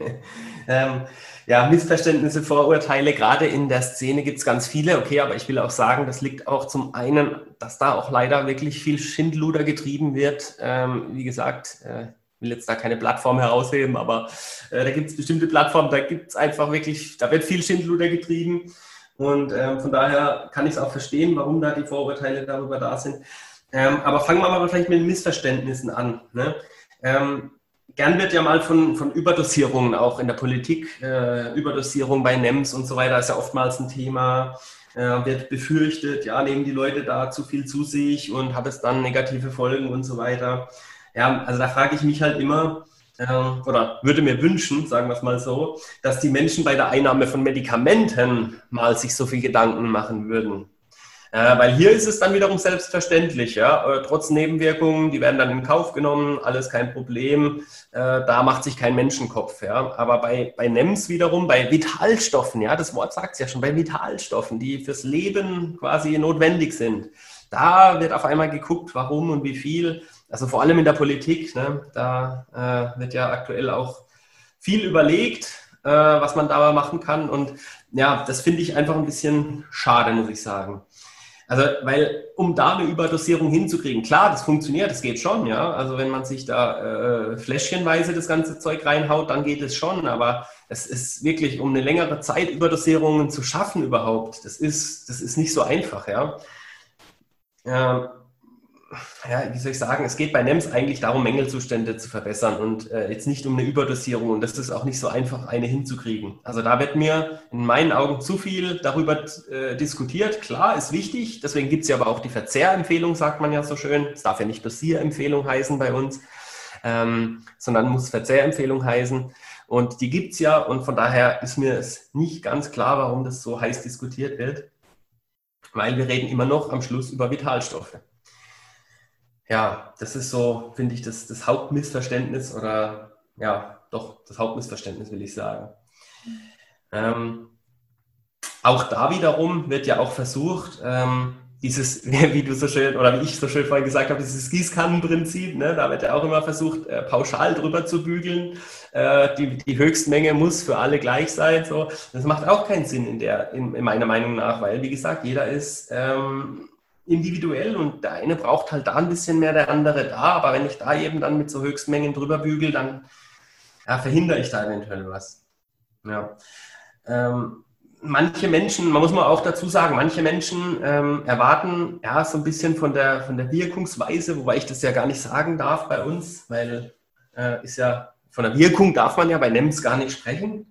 ja, Missverständnisse, Vorurteile. Gerade in der Szene gibt es ganz viele. Okay, aber ich will auch sagen, das liegt auch zum einen, dass da auch leider wirklich viel Schindluder getrieben wird. Wie gesagt, will jetzt da keine Plattform herausheben, aber da gibt es bestimmte Plattformen, da gibt es einfach wirklich, da wird viel Schindluder getrieben. Und von daher kann ich es auch verstehen, warum da die Vorurteile darüber da sind. Aber fangen wir mal vielleicht mit den Missverständnissen an. Ne? Gern wird ja mal von Überdosierungen auch in der Politik, Überdosierung bei NEMS und so weiter ist ja oftmals ein Thema, wird befürchtet, ja, nehmen die Leute da zu viel zu sich und hat es dann negative Folgen und so weiter. Ja, also da frage ich mich halt immer, oder würde mir wünschen, sagen wir es mal so, dass die Menschen bei der Einnahme von Medikamenten mal sich so viel Gedanken machen würden. Weil hier ist es dann wiederum selbstverständlich, ja, trotz Nebenwirkungen, die werden dann in Kauf genommen, alles kein Problem, da macht sich kein Menschenkopf, ja, aber bei NEMS wiederum, bei Vitalstoffen, ja, das Wort sagt es ja schon, bei Vitalstoffen, die fürs Leben quasi notwendig sind, da wird auf einmal geguckt, warum und wie viel, also vor allem in der Politik, ne, da wird ja aktuell auch viel überlegt, was man da machen kann und ja, das finde ich einfach ein bisschen schade, muss ich sagen. Also, weil, um da eine Überdosierung hinzukriegen, klar, das funktioniert, das geht schon, ja. Also, wenn man sich da fläschchenweise das ganze Zeug reinhaut, dann geht es schon. Aber es ist wirklich, um eine längere Zeit Überdosierungen zu schaffen überhaupt, das ist nicht so einfach, ja. Ja, wie soll ich sagen, es geht bei NEMS eigentlich darum, Mängelzustände zu verbessern und jetzt nicht um eine Überdosierung und das ist auch nicht so einfach, eine hinzukriegen. Also da wird mir in meinen Augen zu viel darüber diskutiert. Klar, ist wichtig, deswegen gibt es ja aber auch die Verzehrempfehlung, sagt man ja so schön. Es darf ja nicht Dosierempfehlung heißen bei uns, sondern muss Verzehrempfehlung heißen und die gibt es ja und von daher ist mir es nicht ganz klar, warum das so heiß diskutiert wird, weil wir reden immer noch am Schluss über Vitalstoffe. Ja, das ist so, finde ich, das Hauptmissverständnis oder ja, doch, das Hauptmissverständnis will ich sagen. Auch da wiederum wird ja auch versucht, dieses, wie du so schön oder wie ich so schön vorhin gesagt habe, dieses Gießkannenprinzip, ne, da wird ja auch immer versucht, pauschal drüber zu bügeln. Die Höchstmenge muss für alle gleich sein. So. Das macht auch keinen Sinn in meiner Meinung nach, weil, wie gesagt, jeder ist individuell und der eine braucht halt da ein bisschen mehr, der andere da, aber wenn ich da eben dann mit so Höchstmengen drüber bügel, dann ja, verhindere ich da eventuell was. Ja. Manche Menschen, man muss mal auch dazu sagen, manche Menschen erwarten ja so ein bisschen von der Wirkungsweise, wobei ich das ja gar nicht sagen darf bei uns, weil ist ja von der Wirkung darf man ja bei NEMS gar nicht sprechen.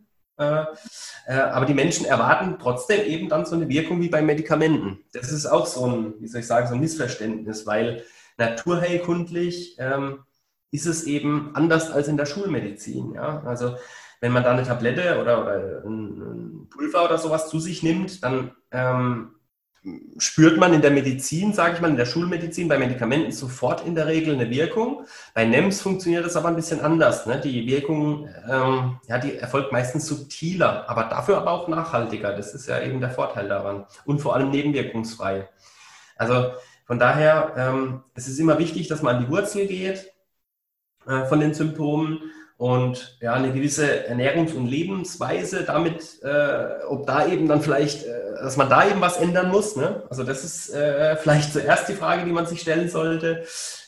Aber die Menschen erwarten trotzdem eben dann so eine Wirkung wie bei Medikamenten. Das ist auch so ein, wie soll ich sagen, so ein Missverständnis, weil naturheilkundlich ist es eben anders als in der Schulmedizin. Ja? Also wenn man da eine Tablette oder ein Pulver oder sowas zu sich nimmt, dann spürt man in der Medizin, sage ich mal, in der Schulmedizin, bei Medikamenten sofort in der Regel eine Wirkung. Bei NEMS funktioniert das aber ein bisschen anders. Ne? Die Wirkung, ja, die erfolgt meistens subtiler, aber dafür aber auch nachhaltiger. Das ist ja eben der Vorteil daran. Und vor allem nebenwirkungsfrei. Also von daher, es ist immer wichtig, dass man an die Wurzel geht von den Symptomen. Und ja, eine gewisse Ernährungs- und Lebensweise damit, ob da eben dann vielleicht, dass man da eben was ändern muss. Ne? Also das ist vielleicht zuerst die Frage, die man sich stellen sollte.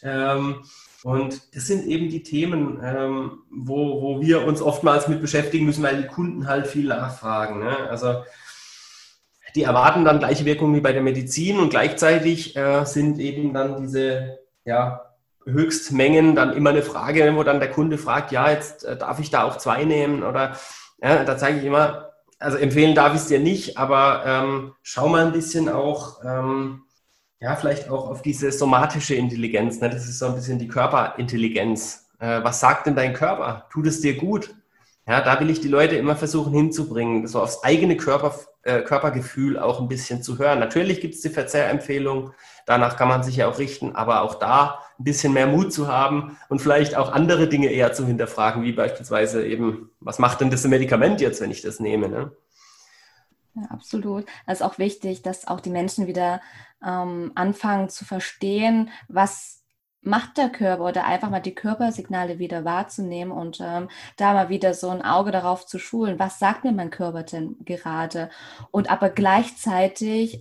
Und das sind eben die Themen, wo wir uns oftmals mit beschäftigen müssen, weil die Kunden halt viel nachfragen. Ne? Also die erwarten dann gleiche Wirkung wie bei der Medizin und gleichzeitig sind eben dann diese, ja, Höchstmengen dann immer eine Frage, wo dann der Kunde fragt, ja, jetzt darf ich da auch 2 nehmen oder ja, da zeige ich immer, also empfehlen darf ich es dir nicht, aber schau mal ein bisschen auch, ja, vielleicht auch auf diese somatische Intelligenz, ne? Das ist so ein bisschen die Körperintelligenz. Was sagt denn dein Körper? Tut es dir gut? Ja, da will ich die Leute immer versuchen hinzubringen, so aufs eigene Körpergefühl auch ein bisschen zu hören. Natürlich gibt es die Verzehrempfehlung, danach kann man sich ja auch richten, aber auch da ein bisschen mehr Mut zu haben und vielleicht auch andere Dinge eher zu hinterfragen, wie beispielsweise eben, was macht denn das Medikament jetzt, wenn ich das nehme? Ne? Ja, absolut. Es ist auch wichtig, dass auch die Menschen wieder anfangen zu verstehen, was macht der Körper oder einfach mal die Körpersignale wieder wahrzunehmen und da mal wieder so ein Auge darauf zu schulen, was sagt mir mein Körper denn gerade? Und aber gleichzeitig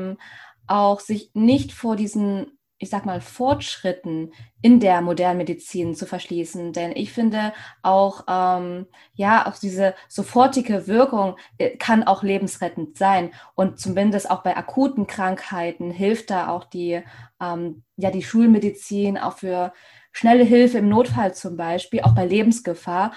auch sich nicht vor diesen, ich sag mal, Fortschritten in der modernen Medizin zu verschließen. Denn ich finde auch, ja, auch diese sofortige Wirkung kann auch lebensrettend sein. Und zumindest auch bei akuten Krankheiten hilft da auch ja, die Schulmedizin auch für schnelle Hilfe im Notfall zum Beispiel, auch bei Lebensgefahr.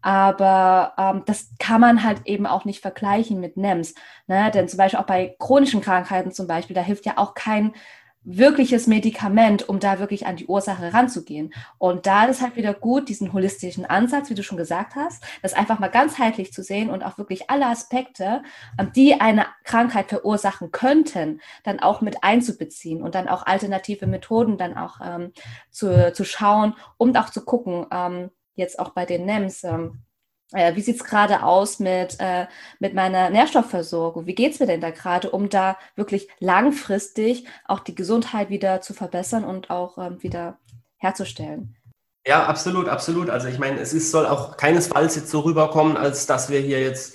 Aber das kann man halt eben auch nicht vergleichen mit NEMS. Ne? Denn zum Beispiel auch bei chronischen Krankheiten zum Beispiel, da hilft ja auch kein wirkliches Medikament, um da wirklich an die Ursache ranzugehen. Und da ist halt wieder gut, diesen holistischen Ansatz, wie du schon gesagt hast, das einfach mal ganzheitlich zu sehen und auch wirklich alle Aspekte, die eine Krankheit verursachen könnten, dann auch mit einzubeziehen und dann auch alternative Methoden dann auch zu schauen und auch zu gucken, jetzt auch bei den NEMs, wie sieht es gerade aus mit meiner Nährstoffversorgung? Wie geht es mir denn da gerade, um da wirklich langfristig auch die Gesundheit wieder zu verbessern und auch wieder herzustellen? Ja, absolut, absolut. Also ich meine, soll auch keinesfalls jetzt so rüberkommen, als dass wir hier jetzt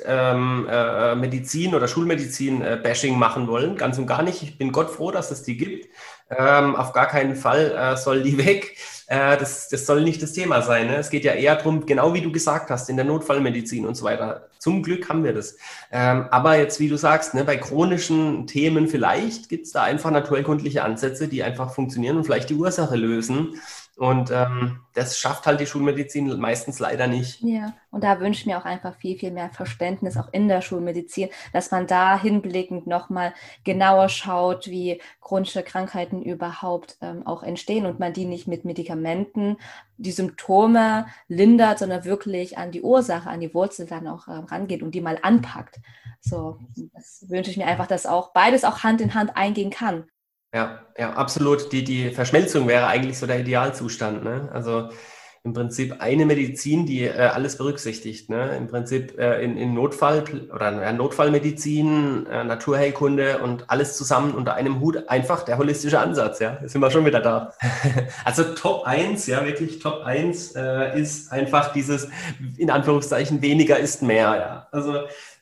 Medizin oder Schulmedizin-Bashing machen wollen. Ganz und gar nicht. Ich bin Gott froh, dass es die gibt. Auf gar keinen Fall soll die weg. Das soll nicht das Thema sein. Ne? Es geht ja eher darum, genau wie du gesagt hast, in der Notfallmedizin und so weiter. Zum Glück haben wir das. Aber jetzt, wie du sagst, ne, bei chronischen Themen vielleicht gibt es da einfach naturheilkundliche Ansätze, die einfach funktionieren und vielleicht die Ursache lösen. Und das schafft halt die Schulmedizin meistens leider nicht. Ja, und da wünsche ich mir auch einfach viel, viel mehr Verständnis auch in der Schulmedizin, dass man da hinblickend nochmal genauer schaut, wie chronische Krankheiten überhaupt auch entstehen und man die nicht mit Medikamenten die Symptome lindert, sondern wirklich an die Ursache, an die Wurzel dann auch rangeht und die mal anpackt. So, das wünsche ich mir einfach, dass auch beides auch Hand in Hand eingehen kann. Ja, ja, absolut. Die Verschmelzung wäre eigentlich so der Idealzustand. Ne? Also im Prinzip eine Medizin, die alles berücksichtigt. Ne? Im Prinzip in Notfall oder Notfallmedizin, Naturheilkunde und alles zusammen unter einem Hut. Einfach der holistische Ansatz. Ja, jetzt sind wir schon wieder da. Also Top 1, ja, wirklich Top 1 ist einfach dieses, in Anführungszeichen, weniger ist mehr. Ja, also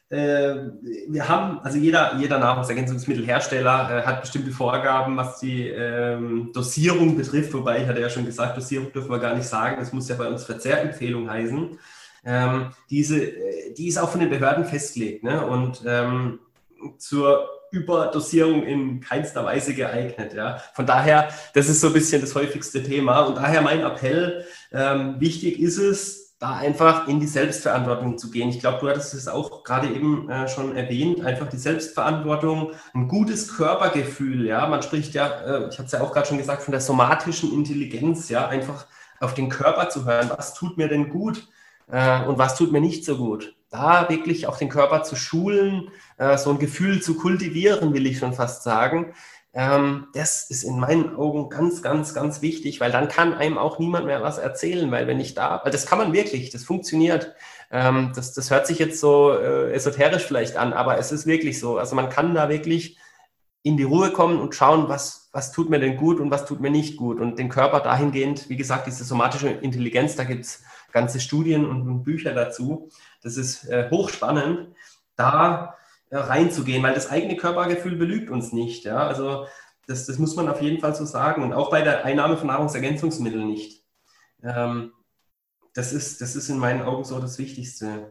wir haben, also jeder Nahrungsergänzungsmittelhersteller hat bestimmte Vorgaben, was die Dosierung betrifft, wobei ich hatte ja schon gesagt, Dosierung dürfen wir gar nicht sagen, das muss ja bei uns Verzehrempfehlung heißen. Die ist auch von den Behörden festgelegt, ne? Und zur Überdosierung in keinster Weise geeignet. Ja? Von daher, das ist so ein bisschen das häufigste Thema und daher mein Appell, wichtig ist es, da einfach in die Selbstverantwortung zu gehen. Ich glaube, du hattest es auch gerade eben schon erwähnt, einfach die Selbstverantwortung, ein gutes Körpergefühl, ja, man spricht ja, ich habe es ja auch gerade schon gesagt, von der somatischen Intelligenz, ja, einfach auf den Körper zu hören, was tut mir denn gut und was tut mir nicht so gut. Da wirklich auch den Körper zu schulen, so ein Gefühl zu kultivieren, will ich schon fast sagen. Das ist in meinen Augen ganz, ganz, ganz wichtig, weil dann kann einem auch niemand mehr was erzählen, weil wenn ich da, weil das kann man wirklich, das funktioniert. Das hört sich jetzt so esoterisch vielleicht an, aber es ist wirklich so. Also man kann da wirklich in die Ruhe kommen und schauen, was tut mir denn gut und was tut mir nicht gut. Und den Körper dahingehend, wie gesagt, diese somatische Intelligenz, da gibt es ganze Studien und Bücher dazu. Das ist hochspannend, da reinzugehen, weil das eigene Körpergefühl belügt uns nicht. Ja? Also das muss man auf jeden Fall so sagen. Und auch bei der Einnahme von Nahrungsergänzungsmitteln nicht. Das ist in meinen Augen so das Wichtigste.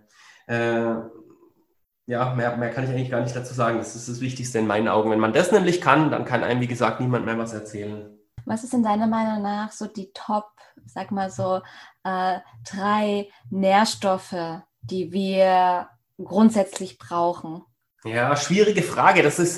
Ja, mehr kann ich eigentlich gar nicht dazu sagen. Das ist das Wichtigste in meinen Augen. Wenn man das nämlich kann, dann kann einem, wie gesagt, niemand mehr was erzählen. Was ist in deiner Meinung nach so die Top, sag mal so, 3 Nährstoffe, die wir grundsätzlich brauchen? Ja, schwierige Frage. Das ist,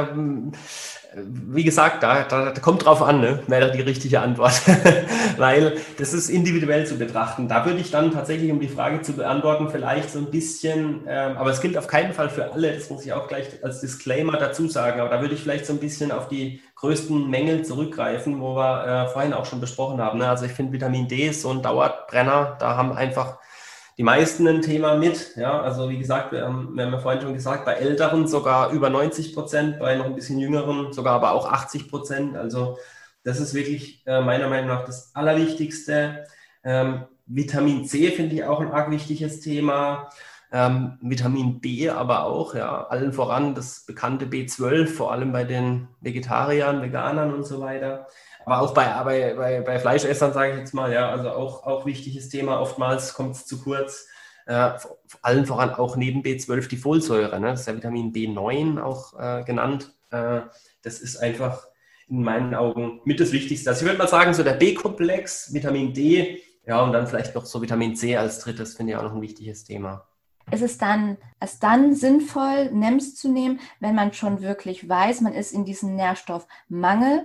wie gesagt, da kommt drauf an, ne? Wäre die richtige Antwort. Weil das ist individuell zu betrachten. Da würde ich dann tatsächlich, um die Frage zu beantworten, vielleicht so ein bisschen, aber es gilt auf keinen Fall für alle, das muss ich auch gleich als Disclaimer dazu sagen, aber da würde ich vielleicht so ein bisschen auf die größten Mängel zurückgreifen, wo wir vorhin auch schon besprochen haben. Ne? Also ich finde, Vitamin D ist so ein Dauerbrenner. Da haben einfach die meisten ein Thema mit. Ja, also wie gesagt, wir haben ja vorhin schon gesagt, bei Älteren sogar über 90%, bei noch ein bisschen Jüngeren sogar aber auch 80%. Also das ist wirklich meiner Meinung nach das Allerwichtigste. Vitamin C finde ich auch ein arg wichtiges Thema. Vitamin B aber auch, ja, allen voran das bekannte B12, vor allem bei den Vegetariern, Veganern und so weiter. Aber auch bei Fleischessern, sage ich jetzt mal, ja, also auch wichtiges Thema. Oftmals kommt es zu kurz. Allen voran auch neben B12 die Folsäure, ne? Das ist ja Vitamin B9 auch genannt. Das ist einfach in meinen Augen mit das Wichtigste. Also ich würde mal sagen, so der B-Komplex, Vitamin D, ja, und dann vielleicht noch so Vitamin C als drittes, finde ich auch noch ein wichtiges Thema. Ist es dann sinnvoll, NEMS zu nehmen, wenn man schon wirklich weiß, man ist in diesem Nährstoffmangel?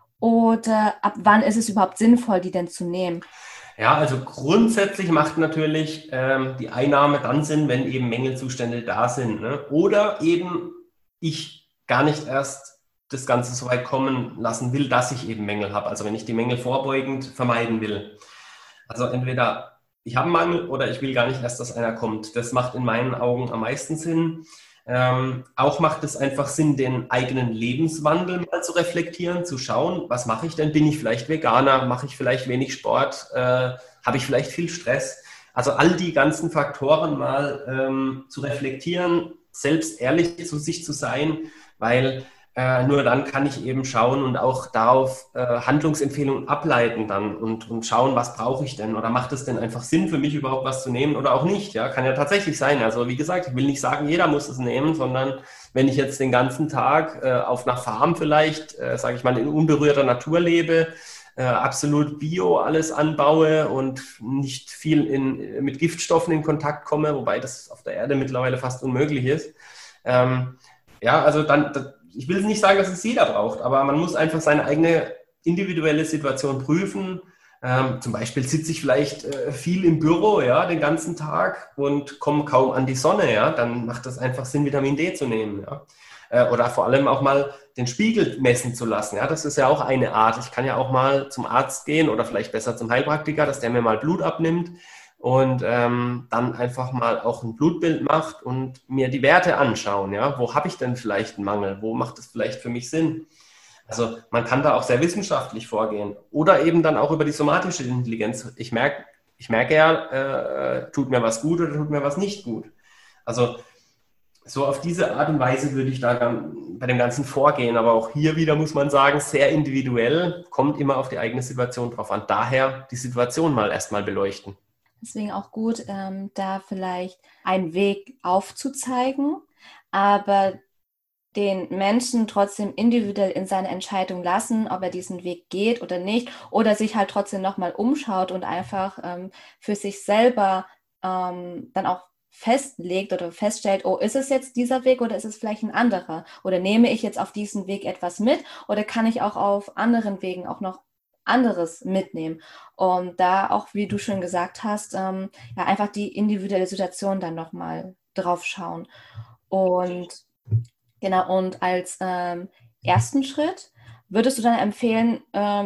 Oder ab wann ist es überhaupt sinnvoll, die denn zu nehmen? Ja, also grundsätzlich macht natürlich die Einnahme dann Sinn, wenn eben Mängelzustände da sind, ne? Oder eben ich gar nicht erst das Ganze so weit kommen lassen will, dass ich eben Mängel habe. Also wenn ich die Mängel vorbeugend vermeiden will. Also entweder ich habe einen Mangel oder ich will gar nicht erst, dass einer kommt. Das macht in meinen Augen am meisten Sinn. Auch macht es einfach Sinn, den eigenen Lebenswandel mal zu reflektieren, zu schauen, was mache ich denn? Bin ich vielleicht Veganer? Mache ich vielleicht wenig Sport? Habe ich vielleicht viel Stress? Also all die ganzen Faktoren mal zu reflektieren, selbst ehrlich zu sich zu sein, weil nur dann kann ich eben schauen und auch darauf Handlungsempfehlungen ableiten dann und schauen, was brauche ich denn oder macht es denn einfach Sinn für mich überhaupt was zu nehmen oder auch nicht. Ja, kann ja tatsächlich sein. Also wie gesagt, ich will nicht sagen, jeder muss es nehmen, sondern wenn ich jetzt den ganzen Tag auf einer Farm vielleicht, sage ich mal, in unberührter Natur lebe, absolut bio alles anbaue und nicht viel mit Giftstoffen in Kontakt komme, wobei das auf der Erde mittlerweile fast unmöglich ist. Ja, also dann, ich will nicht sagen, dass es jeder braucht, aber man muss einfach seine eigene individuelle Situation prüfen. Zum Beispiel sitze ich vielleicht viel im Büro, ja, den ganzen Tag und komme kaum an die Sonne, ja, dann macht das einfach Sinn, Vitamin D zu nehmen, ja. Oder vor allem auch mal den Spiegel messen zu lassen, ja, das ist ja auch eine Art. Ich kann ja auch mal zum Arzt gehen oder vielleicht besser zum Heilpraktiker, dass der mir mal Blut abnimmt und dann einfach mal auch ein Blutbild macht und mir die Werte anschauen, ja, wo habe ich denn vielleicht einen Mangel, wo macht es vielleicht für mich Sinn? Also man kann da auch sehr wissenschaftlich vorgehen oder eben dann auch über die somatische Intelligenz. Ich merke ja, tut mir was gut oder tut mir was nicht gut. Also so auf diese Art und Weise würde ich da dann bei dem Ganzen vorgehen, aber auch hier wieder muss man sagen, sehr individuell, kommt immer auf die eigene Situation drauf an. Daher die Situation mal erstmal beleuchten. Deswegen auch gut, da vielleicht einen Weg aufzuzeigen, aber den Menschen trotzdem individuell in seine Entscheidung lassen, ob er diesen Weg geht oder nicht, oder sich halt trotzdem nochmal umschaut und einfach für sich selber dann auch festlegt oder feststellt, oh, ist es jetzt dieser Weg oder ist es vielleicht ein anderer? Oder nehme ich jetzt auf diesen Weg etwas mit oder kann ich auch auf anderen Wegen auch noch anderes mitnehmen? Und da auch, wie du schon gesagt hast, ja, einfach die individuelle Situation dann nochmal drauf schauen. Und genau, und als ersten Schritt würdest du dann empfehlen,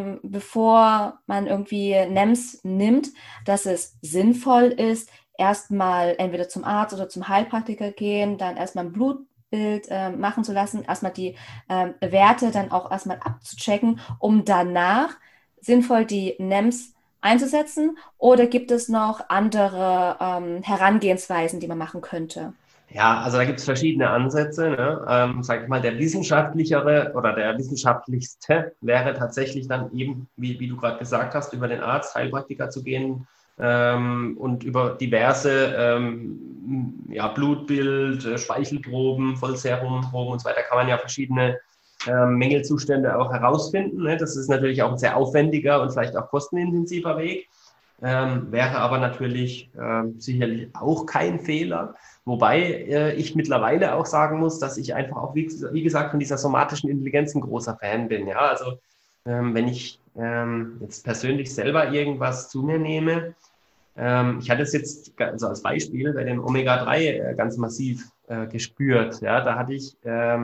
bevor man irgendwie NEMS nimmt, dass es sinnvoll ist, erstmal entweder zum Arzt oder zum Heilpraktiker gehen, dann erstmal ein Blutbild machen zu lassen, erstmal die Werte dann auch erstmal abzuchecken, um danach sinnvoll die NEMS einzusetzen? Oder gibt es noch andere Herangehensweisen, die man machen könnte? Ja, also da gibt es verschiedene Ansätze. Ne? Sag ich mal, der wissenschaftlichere oder der wissenschaftlichste wäre tatsächlich dann eben, wie du gerade gesagt hast, über den Arzt, Heilpraktiker zu gehen und über diverse Blutbild, Speichelproben, Vollserumproben und so weiter kann man ja verschiedene Mängelzustände auch herausfinden. Ne? Das ist natürlich auch ein sehr aufwendiger und vielleicht auch kostenintensiver Weg. Wäre aber natürlich sicherlich auch kein Fehler. Wobei ich mittlerweile auch sagen muss, dass ich einfach auch, wie gesagt, von dieser somatischen Intelligenz ein großer Fan bin. Ja? Also wenn ich jetzt persönlich selber irgendwas zu mir nehme, ich hatte es jetzt also als Beispiel bei dem Omega-3 ganz massiv gespürt. Ja? Da hatte ich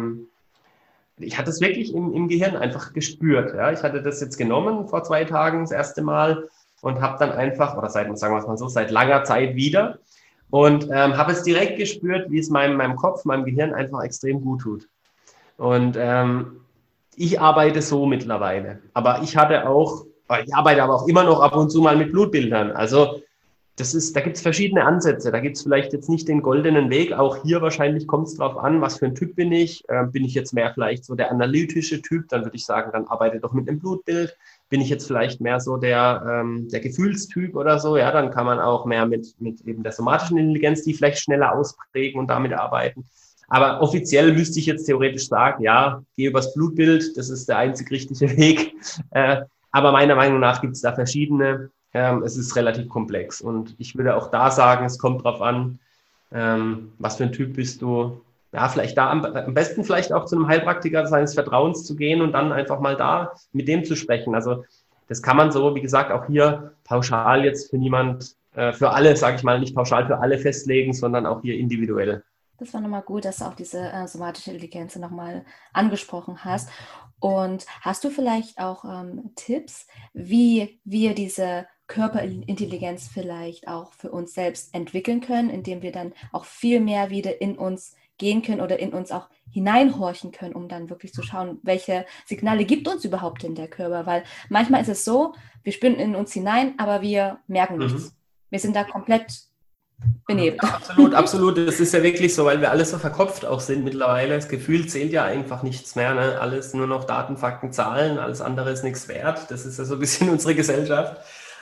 hatte es wirklich im Gehirn einfach gespürt. Ja? Ich hatte das jetzt genommen vor 2 Tagen das erste Mal und habe dann einfach, oder sagen wir es mal so, seit langer Zeit wieder Und habe es direkt gespürt, wie es meinem Kopf, meinem Gehirn einfach extrem gut tut. Und ich arbeite so mittlerweile. Aber ich arbeite aber auch immer noch ab und zu mal mit Blutbildern. Also da gibt es verschiedene Ansätze. Da gibt es vielleicht jetzt nicht den goldenen Weg. Auch hier wahrscheinlich kommt es drauf an, was für ein Typ bin ich. Bin ich jetzt mehr vielleicht so der analytische Typ, dann würde ich sagen, dann arbeite doch mit einem Blutbild. Bin ich jetzt vielleicht mehr so der Gefühlstyp oder so, ja, dann kann man auch mehr mit eben der somatischen Intelligenz die vielleicht schneller ausprägen und damit arbeiten. Aber offiziell müsste ich jetzt theoretisch sagen, ja, gehe übers Blutbild, das ist der einzig richtige Weg. Aber meiner Meinung nach gibt es da verschiedene. Es ist relativ komplex. Und ich würde auch da sagen, es kommt drauf an, was für ein Typ bist du. Ja, vielleicht da am besten vielleicht auch zu einem Heilpraktiker seines Vertrauens zu gehen und dann einfach mal da mit dem zu sprechen. Also das kann man so, wie gesagt, auch hier pauschal jetzt für alle, sage ich mal, nicht pauschal für alle festlegen, sondern auch hier individuell. Das war nochmal gut, dass du auch diese somatische Intelligenz nochmal angesprochen hast. Und hast du vielleicht auch Tipps, wie wir diese Körperintelligenz vielleicht auch für uns selbst entwickeln können, indem wir dann auch viel mehr wieder in uns gehen können oder in uns auch hineinhorchen können, um dann wirklich zu schauen, welche Signale gibt uns überhaupt denn der Körper? Weil manchmal ist es so, wir spüren in uns hinein, aber wir merken nichts. Wir sind da komplett benebelt. Ja, absolut, absolut. Das ist ja wirklich so, weil wir alle so verkopft auch sind mittlerweile. Das Gefühl zählt ja einfach nichts mehr. Ne? Alles nur noch Daten, Fakten, Zahlen. Alles andere ist nichts wert. Das ist ja so ein bisschen unsere Gesellschaft.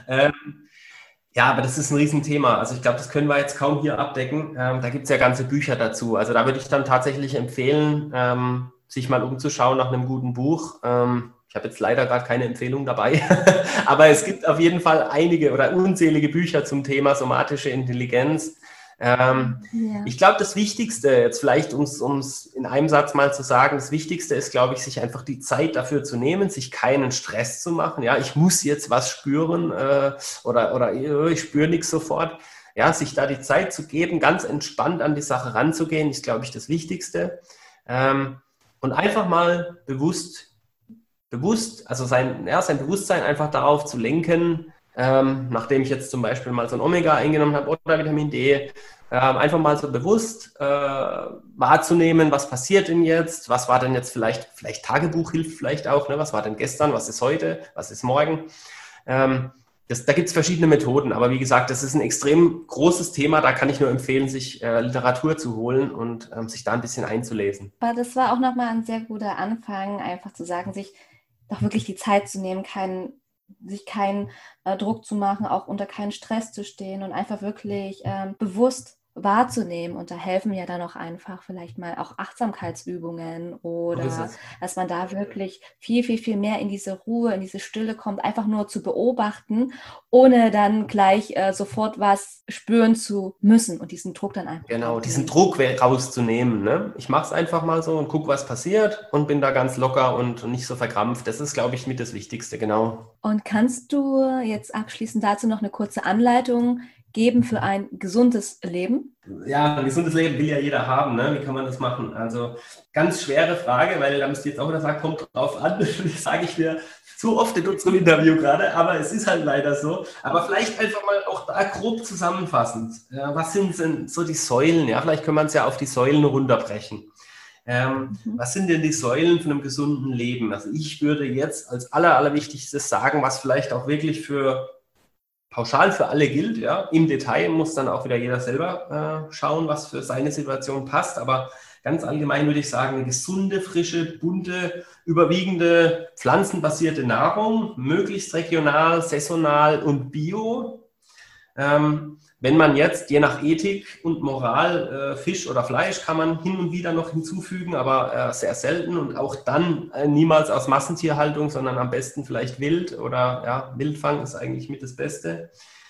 Ja, aber das ist ein Riesenthema. Also ich glaube, das können wir jetzt kaum hier abdecken. Da gibt es ja ganze Bücher dazu. Also da würde ich dann tatsächlich empfehlen, sich mal umzuschauen nach einem guten Buch. Ich habe jetzt leider gerade keine Empfehlung dabei, aber es gibt auf jeden Fall einige oder unzählige Bücher zum Thema somatische Intelligenz. Ich glaube, das Wichtigste, jetzt vielleicht um es in einem Satz mal zu sagen, das Wichtigste ist, glaube ich, sich einfach die Zeit dafür zu nehmen, sich keinen Stress zu machen. Ja, ich muss jetzt was spüren oder ich spüre nichts sofort. Ja, sich da die Zeit zu geben, ganz entspannt an die Sache ranzugehen, ist, glaube ich, das Wichtigste. Und einfach mal bewusst, also sein Bewusstsein einfach darauf zu lenken, nachdem ich jetzt zum Beispiel mal so ein Omega eingenommen habe oder Vitamin D, einfach mal so bewusst wahrzunehmen, was passiert denn jetzt, was war denn jetzt vielleicht Tagebuch hilft vielleicht auch, ne? Was war denn gestern, was ist heute, was ist morgen. Da gibt es verschiedene Methoden, aber wie gesagt, das ist ein extrem großes Thema, da kann ich nur empfehlen, sich Literatur zu holen und sich da ein bisschen einzulesen. Aber das war auch nochmal ein sehr guter Anfang, einfach zu sagen, sich doch wirklich die Zeit zu nehmen, sich keinen Druck zu machen, auch unter keinen Stress zu stehen und einfach wirklich bewusst wahrzunehmen. Und da helfen ja dann auch einfach vielleicht mal auch Achtsamkeitsübungen oder dass man da wirklich viel, viel, viel mehr in diese Ruhe, in diese Stille kommt, einfach nur zu beobachten, ohne dann gleich sofort was spüren zu müssen und diesen Druck dann einfach. Genau, diesen Druck rauszunehmen. Ne? Ich mache es einfach mal so und gucke, was passiert und bin da ganz locker und nicht so verkrampft. Das ist, glaube ich, mit das Wichtigste, genau. Und kannst du jetzt abschließend dazu noch eine kurze Anleitung geben für ein gesundes Leben? Ja, ein gesundes Leben will ja jeder haben. Ne? Wie kann man das machen? Also ganz schwere Frage, weil da müsst ihr jetzt auch wieder sagen, kommt drauf an. Das sage ich mir zu oft in unserem Interview gerade, aber es ist halt leider so. Aber vielleicht einfach mal auch da grob zusammenfassend. Was sind denn so die Säulen? Ja, vielleicht können wir es ja auf die Säulen runterbrechen. Was sind denn die Säulen von einem gesunden Leben? Also ich würde jetzt als allerwichtigstes sagen, was vielleicht auch wirklich pauschal für alle gilt, ja. Im Detail muss dann auch wieder jeder selber schauen, was für seine Situation passt. Aber ganz allgemein würde ich sagen, eine gesunde, frische, bunte, überwiegende pflanzenbasierte Nahrung, möglichst regional, saisonal und bio. Wenn man jetzt, je nach Ethik und Moral, Fisch oder Fleisch kann man hin und wieder noch hinzufügen, aber sehr selten und auch dann niemals aus Massentierhaltung, sondern am besten vielleicht wild oder ja, Wildfang ist eigentlich mit das Beste.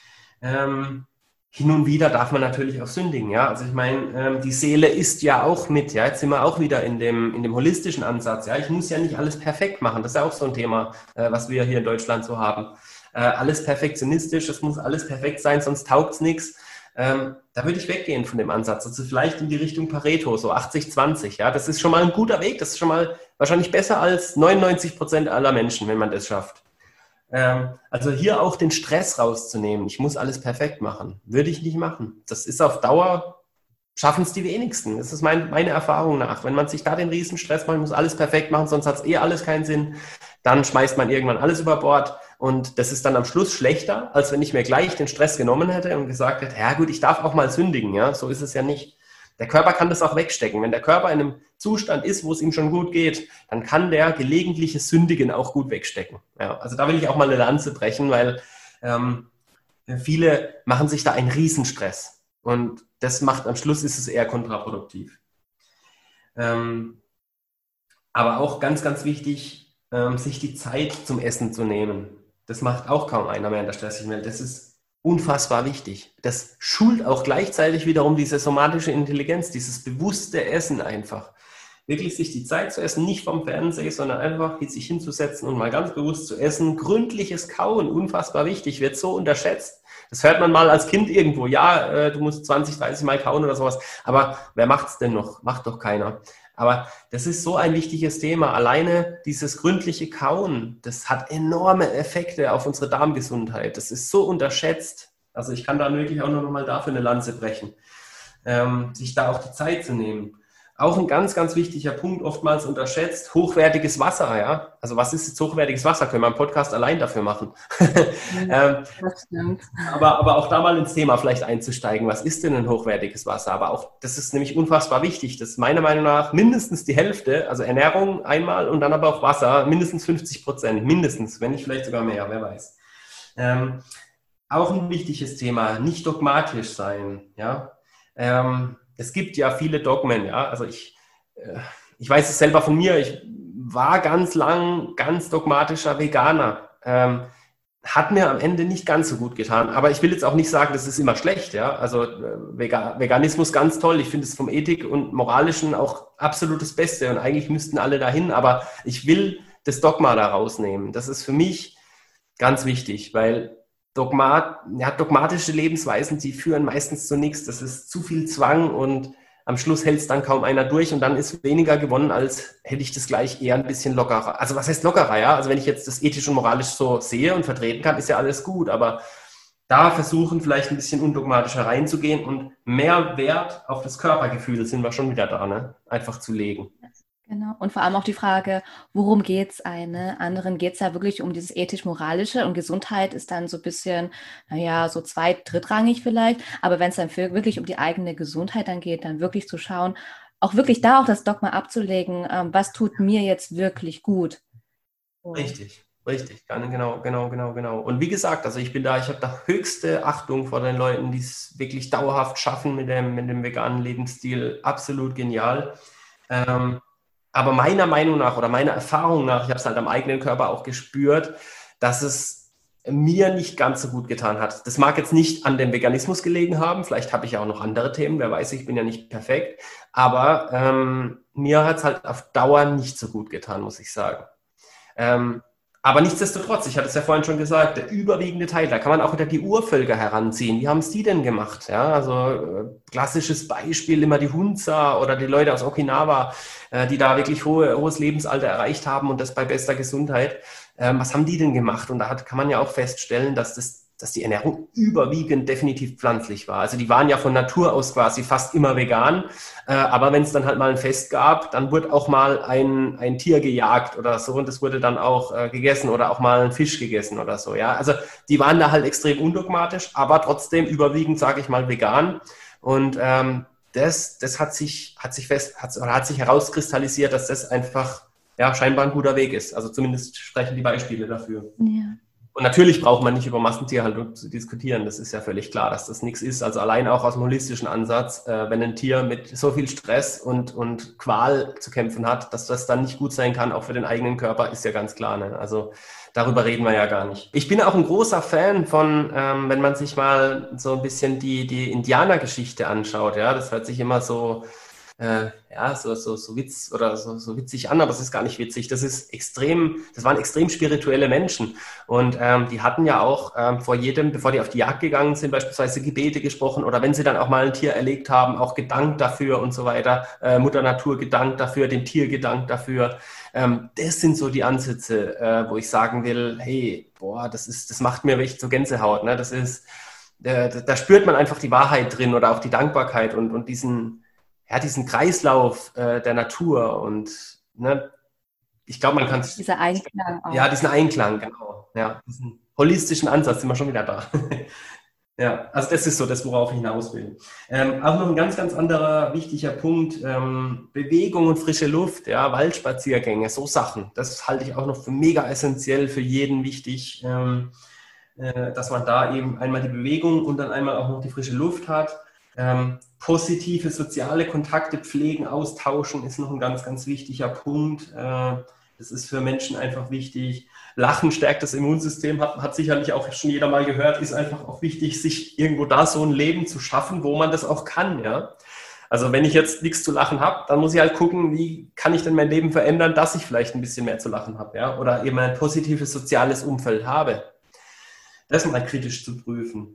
Hin und wieder darf man natürlich auch sündigen, ja. Also ich meine, die Seele isst ja auch mit, ja. Jetzt sind wir auch wieder in dem holistischen Ansatz, ja. Ich muss ja nicht alles perfekt machen. Das ist ja auch so ein Thema, was wir hier in Deutschland so haben. Alles perfektionistisch, es muss alles perfekt sein, sonst taugt es nichts. Da würde ich weggehen von dem Ansatz. Also vielleicht in die Richtung Pareto, so 80-20. Ja, das ist schon mal ein guter Weg. Das ist schon mal wahrscheinlich besser als 99% aller Menschen, wenn man das schafft. Also hier auch den Stress rauszunehmen. Ich muss alles perfekt machen. Würde ich nicht machen. Das ist auf Dauer, schaffen es die wenigsten. Das ist meine Erfahrung nach. Wenn man sich da den Riesenstress macht, muss alles perfekt machen, sonst hat es alles keinen Sinn. Dann schmeißt man irgendwann alles über Bord. Und das ist dann am Schluss schlechter, als wenn ich mir gleich den Stress genommen hätte und gesagt hätte, ja gut, ich darf auch mal sündigen. Ja, so ist es ja nicht. Der Körper kann das auch wegstecken. Wenn der Körper in einem Zustand ist, wo es ihm schon gut geht, dann kann der gelegentliche Sündigen auch gut wegstecken. Ja, also da will ich auch mal eine Lanze brechen, weil viele machen sich da einen Riesenstress. Und das macht, am Schluss ist es eher kontraproduktiv. Aber auch ganz, ganz wichtig, sich die Zeit zum Essen zu nehmen. Das macht auch kaum einer mehr in der stressigen Welt. Das ist unfassbar wichtig. Das schult auch gleichzeitig wiederum diese somatische Intelligenz, dieses bewusste Essen einfach. Wirklich sich die Zeit zu essen, nicht vom Fernseher, sondern einfach sich hinzusetzen und mal ganz bewusst zu essen. Gründliches Kauen, unfassbar wichtig, wird so unterschätzt. Das hört man mal als Kind irgendwo. Ja, du musst 20, 30 Mal kauen oder sowas. Aber wer macht's denn noch? Macht doch keiner. Aber das ist so ein wichtiges Thema. Alleine dieses gründliche Kauen, das hat enorme Effekte auf unsere Darmgesundheit. Das ist so unterschätzt. Also ich kann da wirklich auch noch mal dafür eine Lanze brechen, sich da auch die Zeit zu nehmen. Auch ein ganz, ganz wichtiger Punkt, oftmals unterschätzt, hochwertiges Wasser. Ja? Also was ist jetzt hochwertiges Wasser? Können wir einen Podcast allein dafür machen. Das stimmt. Aber auch da mal ins Thema vielleicht einzusteigen. Was ist denn ein hochwertiges Wasser? Aber auch, das ist nämlich unfassbar wichtig. Das ist meiner Meinung nach mindestens die Hälfte, also Ernährung einmal und dann aber auch Wasser, mindestens 50%, mindestens, wenn nicht vielleicht sogar mehr, wer weiß. Auch ein wichtiges Thema, nicht dogmatisch sein. Ja. Es gibt ja viele Dogmen, ja. Also ich weiß es selber von mir, ich war ganz lang ganz dogmatischer Veganer. Hat mir am Ende nicht ganz so gut getan. Aber ich will jetzt auch nicht sagen, das ist immer schlecht, ja. Also Veganismus ganz toll. Ich finde es vom Ethik und Moralischen auch absolut das Beste und eigentlich müssten alle dahin, aber ich will das Dogma da rausnehmen. Das ist für mich ganz wichtig, weil dogmatische Lebensweisen, die führen meistens zu nichts. Das ist zu viel Zwang und am Schluss hält es dann kaum einer durch und dann ist weniger gewonnen, als hätte ich das gleich eher ein bisschen lockerer. Also was heißt lockerer, ja? Also wenn ich jetzt das ethisch und moralisch so sehe und vertreten kann, ist ja alles gut, aber da versuchen vielleicht ein bisschen undogmatischer reinzugehen und mehr Wert auf das Körpergefühl, sind wir schon wieder da, ne? Einfach zu legen. Genau. Und vor allem auch die Frage, worum geht es einem? Anderen geht es ja wirklich um dieses ethisch-moralische und Gesundheit ist dann so ein bisschen, naja, so drittrangig vielleicht. Aber wenn es dann wirklich um die eigene Gesundheit dann geht, dann wirklich zu schauen, auch wirklich da auch das Dogma abzulegen, was tut mir jetzt wirklich gut? Richtig, genau. Und wie gesagt, also ich habe da höchste Achtung vor den Leuten, die es wirklich dauerhaft schaffen mit dem veganen Lebensstil. Absolut genial. Aber meiner Meinung nach oder meiner Erfahrung nach, ich habe es halt am eigenen Körper auch gespürt, dass es mir nicht ganz so gut getan hat. Das mag jetzt nicht an dem Veganismus gelegen haben, vielleicht habe ich ja auch noch andere Themen, wer weiß, ich bin ja nicht perfekt, aber mir hat es halt auf Dauer nicht so gut getan, muss ich sagen. Aber nichtsdestotrotz, ich hatte es ja vorhin schon gesagt, der überwiegende Teil, da kann man auch wieder die Urvölker heranziehen. Wie haben es die denn gemacht? Ja, also klassisches Beispiel immer die Hunza oder die Leute aus Okinawa, die da wirklich hohes Lebensalter erreicht haben und das bei bester Gesundheit. Was haben die denn gemacht? Und da kann man ja auch feststellen, dass die Ernährung überwiegend definitiv pflanzlich war. Also die waren ja von Natur aus quasi fast immer vegan, aber wenn es dann halt mal ein Fest gab, dann wurde auch mal ein Tier gejagt oder so und das wurde dann auch gegessen oder auch mal ein Fisch gegessen oder so. Ja, also die waren da halt extrem undogmatisch, aber trotzdem überwiegend, sage ich mal, vegan. Und das hat sich herauskristallisiert, dass das einfach ja scheinbar ein guter Weg ist. Also zumindest sprechen die Beispiele dafür. Ja. Und natürlich braucht man nicht über Massentierhaltung zu diskutieren. Das ist ja völlig klar, dass das nichts ist. Also allein auch aus dem holistischen Ansatz, wenn ein Tier mit so viel Stress und Qual zu kämpfen hat, dass das dann nicht gut sein kann, auch für den eigenen Körper, ist ja ganz klar. Ne? Also darüber reden wir ja gar nicht. Ich bin auch ein großer Fan von, wenn man sich mal so ein bisschen die Indianergeschichte anschaut. Ja, das hört sich immer so so Witz oder so witzig an, aber es ist gar nicht witzig. Das waren extrem spirituelle Menschen. Und die hatten ja auch vor jedem, bevor die auf die Jagd gegangen sind, beispielsweise Gebete gesprochen oder wenn sie dann auch mal ein Tier erlegt haben, auch gedankt dafür und so weiter. Mutter Natur gedankt dafür, dem Tier gedankt dafür. Das sind so die Ansätze, wo ich sagen will, hey, boah, das macht mir echt so Gänsehaut. Ne? Da spürt man einfach die Wahrheit drin oder auch die Dankbarkeit und diesen Kreislauf der Natur und ne, ich glaube, man kann es. Dieser Einklang auch. Ja, diesen Einklang, genau. Ja, diesen holistischen Ansatz sind wir schon wieder da. Ja, also das ist so das, worauf ich hinaus will. Auch noch ein ganz, ganz anderer wichtiger Punkt, Bewegung und frische Luft, ja, Waldspaziergänge, so Sachen. Das halte ich auch noch für mega essentiell, für jeden wichtig, dass man da eben einmal die Bewegung und dann einmal auch noch die frische Luft hat. Positive soziale Kontakte pflegen, austauschen ist noch ein ganz, ganz wichtiger Punkt. Das ist für Menschen einfach wichtig. Lachen stärkt das Immunsystem, hat sicherlich auch schon jeder mal gehört, ist einfach auch wichtig, sich irgendwo da so ein Leben zu schaffen, wo man das auch kann. Ja? Also wenn ich jetzt nichts zu lachen habe, dann muss ich halt gucken, wie kann ich denn mein Leben verändern, dass ich vielleicht ein bisschen mehr zu lachen habe, ja? Oder eben ein positives soziales Umfeld habe. Das mal kritisch zu prüfen.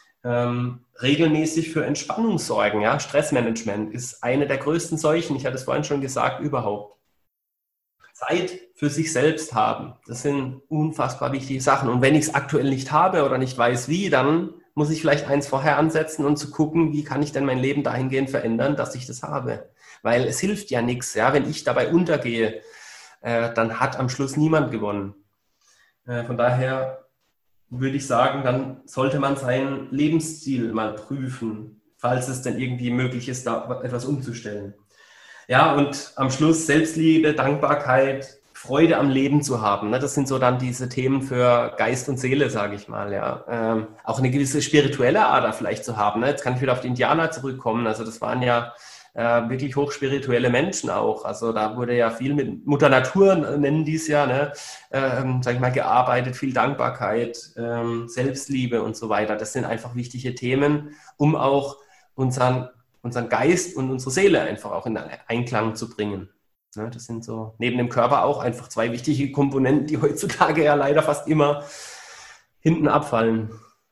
Regelmäßig für Entspannung sorgen. Ja? Stressmanagement ist eine der größten Seuchen, ich hatte es vorhin schon gesagt, überhaupt. Zeit für sich selbst haben, das sind unfassbar wichtige Sachen. Und wenn ich es aktuell nicht habe oder nicht weiß wie, dann muss ich vielleicht eins vorher ansetzen und zu gucken, wie kann ich denn mein Leben dahingehend verändern, dass ich das habe. Weil es hilft ja nichts, ja? Wenn ich dabei untergehe, dann hat am Schluss niemand gewonnen. Von daher würde ich sagen, dann sollte man seinen Lebensstil mal prüfen, falls es denn irgendwie möglich ist, da etwas umzustellen. Ja, und am Schluss Selbstliebe, Dankbarkeit, Freude am Leben zu haben. Ne? Das sind so dann diese Themen für Geist und Seele, sage ich mal. Ja. Auch eine gewisse spirituelle Ader vielleicht zu haben. Ne? Jetzt kann ich wieder auf die Indianer zurückkommen. Also das waren ja wirklich hochspirituelle Menschen auch. Also da wurde ja viel mit Mutter Natur, nennen die es ja, ne? Sag ich mal, gearbeitet, viel Dankbarkeit, Selbstliebe und so weiter. Das sind einfach wichtige Themen, um auch unseren Geist und unsere Seele einfach auch in Einklang zu bringen. Ne? Das sind so neben dem Körper auch einfach zwei wichtige Komponenten, die heutzutage ja leider fast immer hinten abfallen.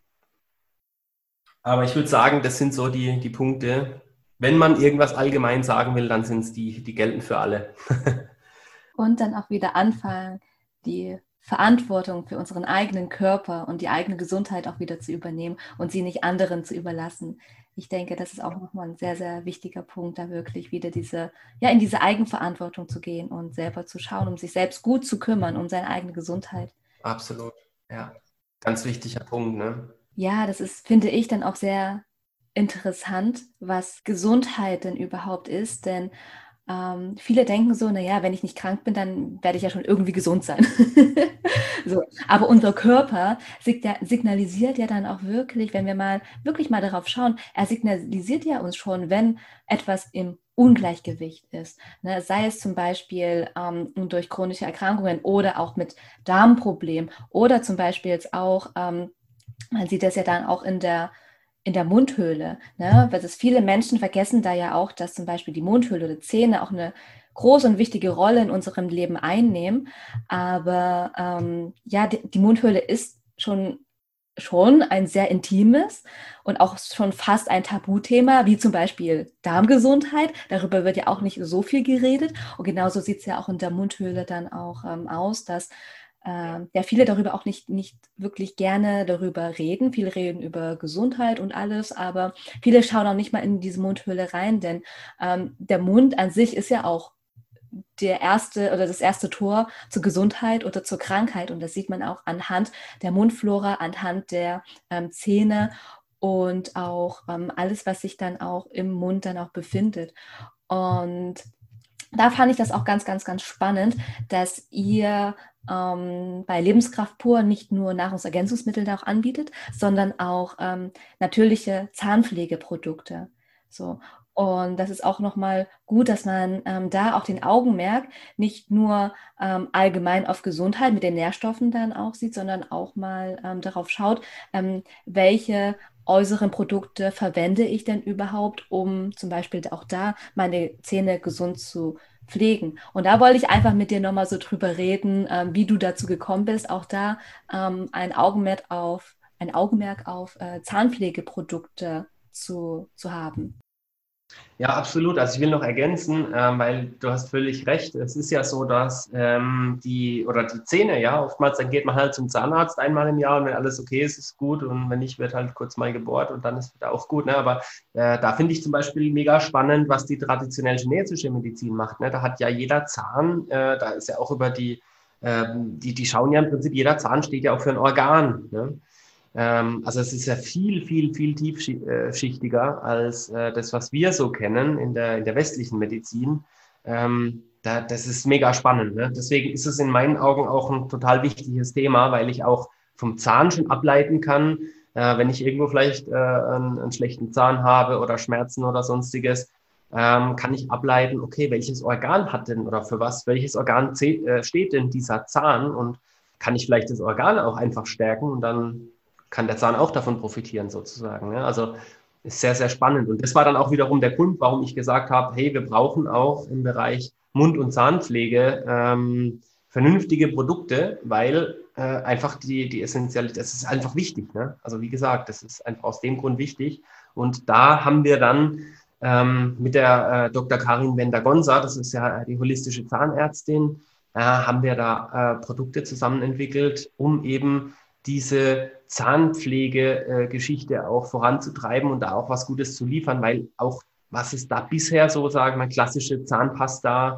Aber ich würde sagen, das sind so die Punkte. Wenn man irgendwas allgemein sagen will, dann sind es die gelten für alle. Und dann auch wieder anfangen, die Verantwortung für unseren eigenen Körper und die eigene Gesundheit auch wieder zu übernehmen und sie nicht anderen zu überlassen. Ich denke, das ist auch nochmal ein sehr, sehr wichtiger Punkt, da wirklich wieder in diese Eigenverantwortung zu gehen und selber zu schauen, um sich selbst gut zu kümmern, um seine eigene Gesundheit. Absolut, ja. Ganz wichtiger Punkt, ne? Ja, das ist, finde ich, dann auch sehr interessant, was Gesundheit denn überhaupt ist, denn viele denken so, naja, wenn ich nicht krank bin, dann werde ich ja schon irgendwie gesund sein. So. Aber unser Körper signalisiert ja dann auch wirklich, wenn wir wirklich mal darauf schauen, er signalisiert ja uns schon, wenn etwas im Ungleichgewicht ist. Ne? Sei es zum Beispiel durch chronische Erkrankungen oder auch mit Darmproblemen oder zum Beispiel jetzt auch, man sieht das ja dann auch in der Mundhöhle, ne? Weil viele Menschen vergessen da ja auch, dass zum Beispiel die Mundhöhle oder Zähne auch eine große und wichtige Rolle in unserem Leben einnehmen. Aber die Mundhöhle ist schon ein sehr intimes und auch schon fast ein Tabuthema, wie zum Beispiel Darmgesundheit. Darüber wird ja auch nicht so viel geredet. Und genauso sieht es ja auch in der Mundhöhle dann auch aus, dass viele darüber auch nicht wirklich gerne darüber reden. Viele reden über Gesundheit und alles, aber viele schauen auch nicht mal in diese Mundhöhle rein, denn der Mund an sich ist ja auch das erste Tor zur Gesundheit oder zur Krankheit. Und das sieht man auch anhand der Mundflora, anhand der Zähne und auch alles, was sich dann auch im Mund dann auch befindet. Und da fand ich das auch ganz, ganz, ganz spannend, dass ihr bei Lebenskraft pur nicht nur Nahrungsergänzungsmittel da auch anbietet, sondern auch natürliche Zahnpflegeprodukte. So. Und das ist auch nochmal gut, dass man da auch den Augenmerk nicht nur allgemein auf Gesundheit mit den Nährstoffen dann auch sieht, sondern auch mal darauf schaut, welche äußeren Produkte verwende ich denn überhaupt, um zum Beispiel auch da meine Zähne gesund zu pflegen. Und da wollte ich einfach mit dir nochmal so drüber reden, wie du dazu gekommen bist, auch da ein Augenmerk auf Zahnpflegeprodukte zu haben. Ja, absolut. Also ich will noch ergänzen, weil du hast völlig recht. Es ist ja so, dass die Zähne, ja, oftmals dann geht man halt zum Zahnarzt einmal im Jahr und wenn alles okay ist, ist gut und wenn nicht, wird halt kurz mal gebohrt und dann ist wieder auch gut. Ne? Aber da finde ich zum Beispiel mega spannend, was die traditionell chinesische Medizin macht. Ne? Da hat ja jeder Zahn, da ist ja auch über die schauen ja im Prinzip, jeder Zahn steht ja auch für ein Organ. Ne? Also es ist ja viel, viel, viel tiefschichtiger als das, was wir so kennen in der westlichen Medizin. Das ist mega spannend. Ne? Deswegen ist es in meinen Augen auch ein total wichtiges Thema, weil ich auch vom Zahn schon ableiten kann, wenn ich irgendwo vielleicht einen schlechten Zahn habe oder Schmerzen oder sonstiges, kann ich ableiten, okay, welches Organ hat denn oder für welches Organ steht denn dieser Zahn und kann ich vielleicht das Organ auch einfach stärken und dann kann der Zahn auch davon profitieren sozusagen. Ne? Also ist sehr, sehr spannend. Und das war dann auch wiederum der Grund, warum ich gesagt habe, hey, wir brauchen auch im Bereich Mund- und Zahnpflege vernünftige Produkte, weil einfach die Essentialität, das ist einfach wichtig. Ne? Also wie gesagt, das ist einfach aus dem Grund wichtig. Und da haben wir dann mit der Dr. Karin Bender-Gonza, das ist ja die holistische Zahnärztin, haben wir da Produkte zusammen entwickelt, um eben diese Zahnpflegegeschichte auch voranzutreiben und da auch was Gutes zu liefern, weil auch, was es da bisher so, sagen wir, klassische Zahnpasta,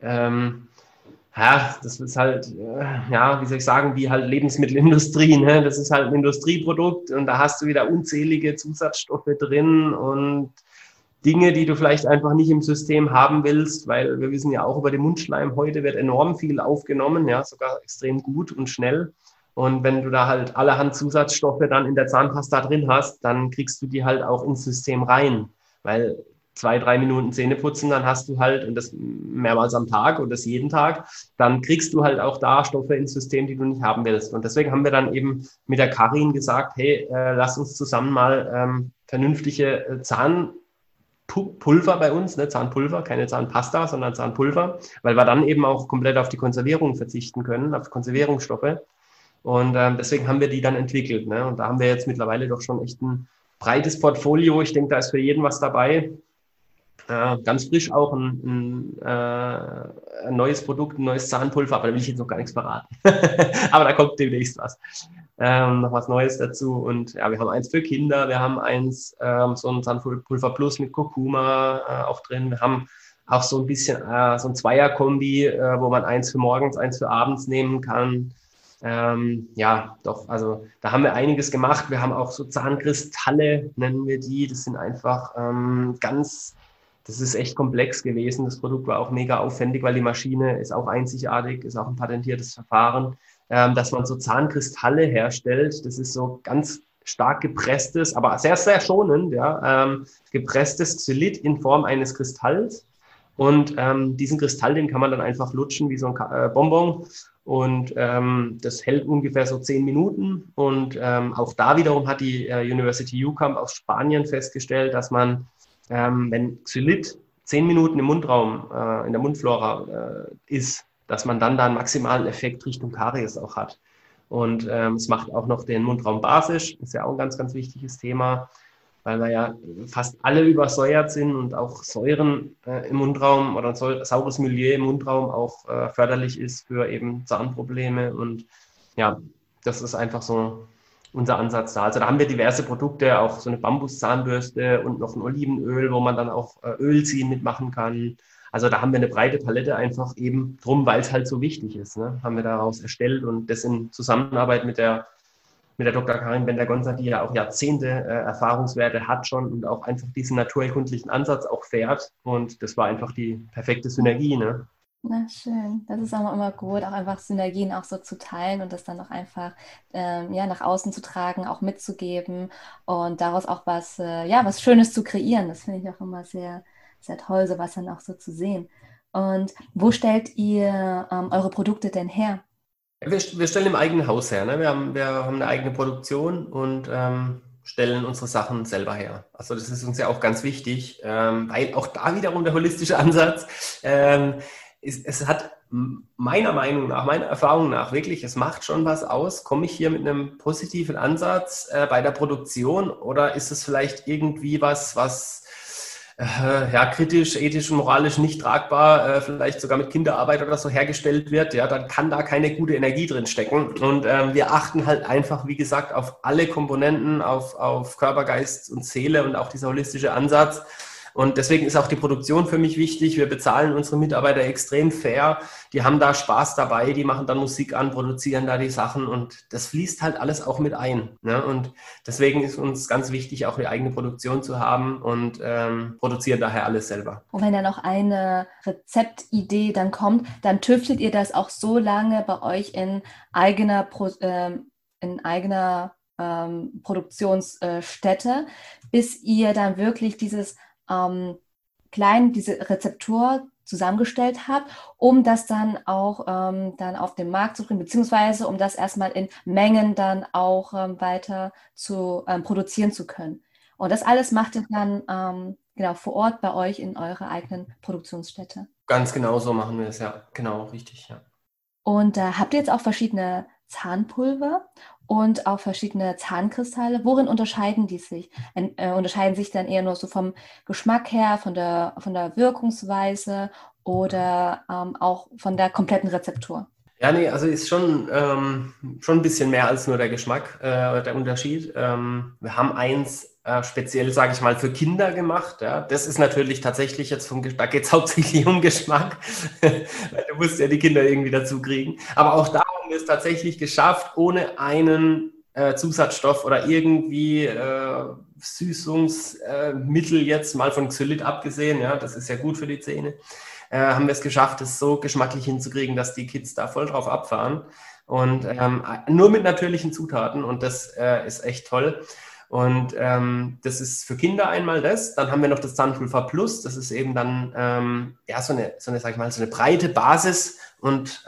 ja, das ist halt, ja, wie soll ich sagen, wie halt Lebensmittelindustrie, ne? Das ist halt ein Industrieprodukt und da hast du wieder unzählige Zusatzstoffe drin und Dinge, die du vielleicht einfach nicht im System haben willst, weil wir wissen ja auch über den Mundschleim, heute wird enorm viel aufgenommen, ja, sogar extrem gut und schnell. Und wenn du da halt allerhand Zusatzstoffe dann in der Zahnpasta drin hast, dann kriegst du die halt auch ins System rein. Weil 2, 3 Minuten Zähne putzen, dann hast du halt, und das mehrmals am Tag und das jeden Tag, dann kriegst du halt auch da Stoffe ins System, die du nicht haben willst. Und deswegen haben wir dann eben mit der Karin gesagt, hey, lass uns zusammen mal vernünftige Zahnpulver bei uns, ne? Zahnpulver, keine Zahnpasta, sondern Zahnpulver, weil wir dann eben auch komplett auf die Konservierung verzichten können, auf Konservierungsstoffe. Und deswegen haben wir die dann entwickelt. Ne? Und da haben wir jetzt mittlerweile doch schon echt ein breites Portfolio. Ich denke, da ist für jeden was dabei. Ganz frisch auch ein neues Produkt, ein neues Zahnpulver, aber da will ich jetzt noch gar nichts verraten. Aber da kommt demnächst was. Noch was Neues dazu. Und ja, wir haben eins für Kinder, wir haben eins, so ein Zahnpulver Plus mit Kurkuma auch drin. Wir haben auch so ein bisschen so ein Zweier-Kombi, wo man eins für morgens, eins für abends nehmen kann. Ja, doch, also da haben wir einiges gemacht. Wir haben auch so Zahnkristalle, nennen wir die. Das sind einfach das ist echt komplex gewesen. Das Produkt war auch mega aufwendig, weil die Maschine ist auch einzigartig, ist auch ein patentiertes Verfahren, dass man so Zahnkristalle herstellt. Das ist so ganz stark gepresstes, aber sehr, sehr schonend, ja, gepresstes Xylit in Form eines Kristalls. Und diesen Kristall, den kann man dann einfach lutschen wie so ein Bonbon. Und das hält ungefähr so 10 Minuten. Und auch da wiederum hat die University UCAMP aus Spanien festgestellt, dass man, wenn Xylit 10 Minuten im Mundraum, in der Mundflora ist, dass man dann da einen maximalen Effekt Richtung Karies auch hat. Und es macht auch noch den Mundraum basisch, ist ja auch ein ganz, ganz wichtiges Thema, weil wir ja fast alle übersäuert sind und auch Säuren im Mundraum oder ein saures Milieu im Mundraum auch förderlich ist für eben Zahnprobleme. Und ja, das ist einfach so unser Ansatz da. Also da haben wir diverse Produkte, auch so eine Bambuszahnbürste und noch ein Olivenöl, wo man dann auch Ölziehen mitmachen kann. Also da haben wir eine breite Palette einfach eben drum, weil es halt so wichtig ist. Ne? Haben wir daraus erstellt und das in Zusammenarbeit mit der Dr. Karin Bender-Gonza, die ja auch Jahrzehnte Erfahrungswerte hat schon und auch einfach diesen naturheilkundlichen Ansatz auch fährt. Und das war einfach die perfekte Synergie. Ne? Na schön. Das ist auch immer gut, auch einfach Synergien auch so zu teilen und das dann auch einfach ja, nach außen zu tragen, auch mitzugeben und daraus auch was, ja, was Schönes zu kreieren. Das finde ich auch immer sehr, sehr toll, sowas dann auch so zu sehen. Und wo stellt ihr eure Produkte denn her? Wir stellen im eigenen Haus her, ne? Wir haben eine eigene Produktion und stellen unsere Sachen selber her. Also das ist uns ja auch ganz wichtig, weil auch da wiederum der holistische Ansatz, es hat meiner Meinung nach, meiner Erfahrung nach wirklich, es macht schon was aus. Komme ich hier mit einem positiven Ansatz bei der Produktion oder ist es vielleicht irgendwie was ja, kritisch, ethisch und moralisch nicht tragbar, vielleicht sogar mit Kinderarbeit oder so hergestellt wird, ja, dann kann da keine gute Energie drin stecken. Und wir achten halt einfach, wie gesagt, auf alle Komponenten, auf Körper, Geist und Seele und auch dieser holistische Ansatz. Und deswegen ist auch die Produktion für mich wichtig. Wir bezahlen unsere Mitarbeiter extrem fair. Die haben da Spaß dabei, die machen dann Musik an, produzieren da die Sachen und das fließt halt alles auch mit ein. Ne? Und deswegen ist uns ganz wichtig, auch eine eigene Produktion zu haben und produzieren daher alles selber. Und wenn dann noch eine Rezeptidee dann kommt, dann tüftelt ihr das auch so lange bei euch in eigener Produktionsstätte, bis ihr dann wirklich diese Rezeptur zusammengestellt habt, um das dann auch dann auf den Markt zu bringen, beziehungsweise um das erstmal in Mengen dann auch weiter zu produzieren zu können. Und das alles macht ihr dann genau vor Ort bei euch in eurer eigenen Produktionsstätte. Ganz genau so machen wir es, ja. Genau, richtig, ja. Und habt ihr jetzt auch verschiedene Zahnpulver und auch verschiedene Zahnkristalle? Worin unterscheiden die sich? Unterscheiden sich dann eher nur so vom Geschmack her, von der Wirkungsweise oder auch von der kompletten Rezeptur? Ja, nee, also ist schon ein bisschen mehr als nur der Geschmack, der Unterschied. Wir haben eins speziell, sage ich mal, für Kinder gemacht. Ja. Das ist natürlich tatsächlich jetzt da geht es hauptsächlich um Geschmack, weil du musst ja die Kinder irgendwie dazu kriegen. Aber auch da haben wir es tatsächlich geschafft, ohne einen Zusatzstoff oder irgendwie Süßungsmittel jetzt mal von Xylit abgesehen. Ja, das ist ja gut für die Zähne. Haben wir es geschafft, es so geschmacklich hinzukriegen, dass die Kids da voll drauf abfahren. Und nur mit natürlichen Zutaten und das ist echt toll. Und das ist für Kinder einmal das. Dann haben wir noch das Zahnpulver Plus. Das ist eben dann ja, sag ich mal, so eine breite Basis und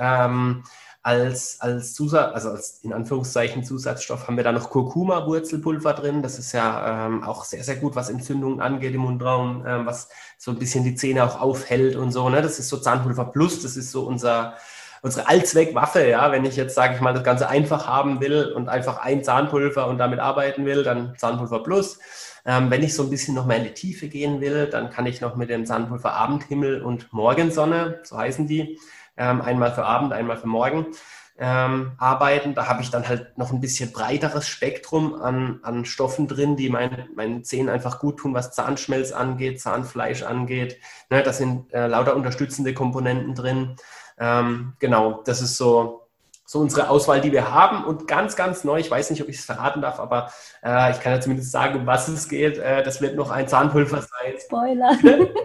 als Zusatz, also als in Anführungszeichen Zusatzstoff haben wir da noch Kurkuma-Wurzelpulver drin. Das ist ja auch sehr, sehr gut, was Entzündungen angeht im Mundraum, was so ein bisschen die Zähne auch aufhält und so. Ne? Das ist so Zahnpulver Plus, das ist so unsere Allzweckwaffe. Ja? Wenn ich jetzt, sage ich mal, das Ganze einfach haben will und einfach ein Zahnpulver und damit arbeiten will, dann Zahnpulver Plus. Wenn ich so ein bisschen noch mehr in die Tiefe gehen will, dann kann ich noch mit dem Zahnpulver Abendhimmel und Morgensonne, so heißen die, einmal für Abend, einmal für Morgen arbeiten. Da habe ich dann halt noch ein bisschen breiteres Spektrum an Stoffen drin, die meinen Zähnen einfach gut tun, was Zahnschmelz angeht, Zahnfleisch angeht. Ne, da sind lauter unterstützende Komponenten drin. Genau, das ist so unsere Auswahl, die wir haben. Und ganz, ganz neu, ich weiß nicht, ob ich es verraten darf, aber ich kann ja zumindest sagen, um was es geht. Das wird noch ein Zahnpulver sein. Spoiler.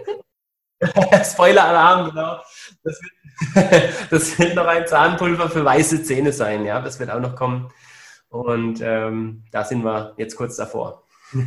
Spoiler-Alarm, genau. Das wird noch ein Zahnpulver für weiße Zähne sein, ja. Das wird auch noch kommen. Und da sind wir jetzt kurz davor.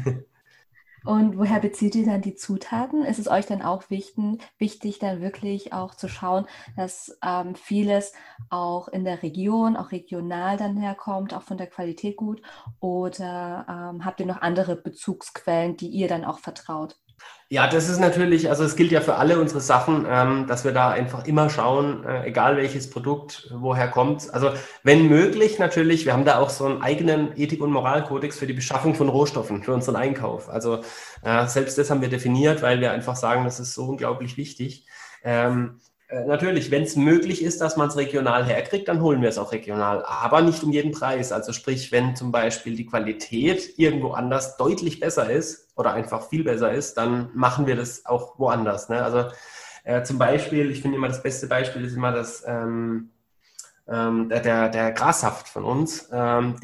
Und woher bezieht ihr dann die Zutaten? Ist es euch dann auch wichtig, dann wirklich auch zu schauen, dass vieles auch in der Region, auch regional dann herkommt, auch von der Qualität gut? Oder habt ihr noch andere Bezugsquellen, die ihr dann auch vertraut? Ja, das ist natürlich, also es gilt ja für alle unsere Sachen, dass wir da einfach immer schauen, egal welches Produkt, woher kommt. Also wenn möglich natürlich, wir haben da auch so einen eigenen Ethik- und Moralkodex für die Beschaffung von Rohstoffen, für unseren Einkauf. Also selbst das haben wir definiert, weil wir einfach sagen, das ist so unglaublich wichtig. Natürlich, wenn es möglich ist, dass man es regional herkriegt, dann holen wir es auch regional, aber nicht um jeden Preis. Also sprich, wenn zum Beispiel die Qualität irgendwo anders deutlich besser ist oder einfach viel besser ist, dann machen wir das auch woanders. Ne? Also zum Beispiel, ich finde immer das beste Beispiel ist immer der Grassaft von uns. Den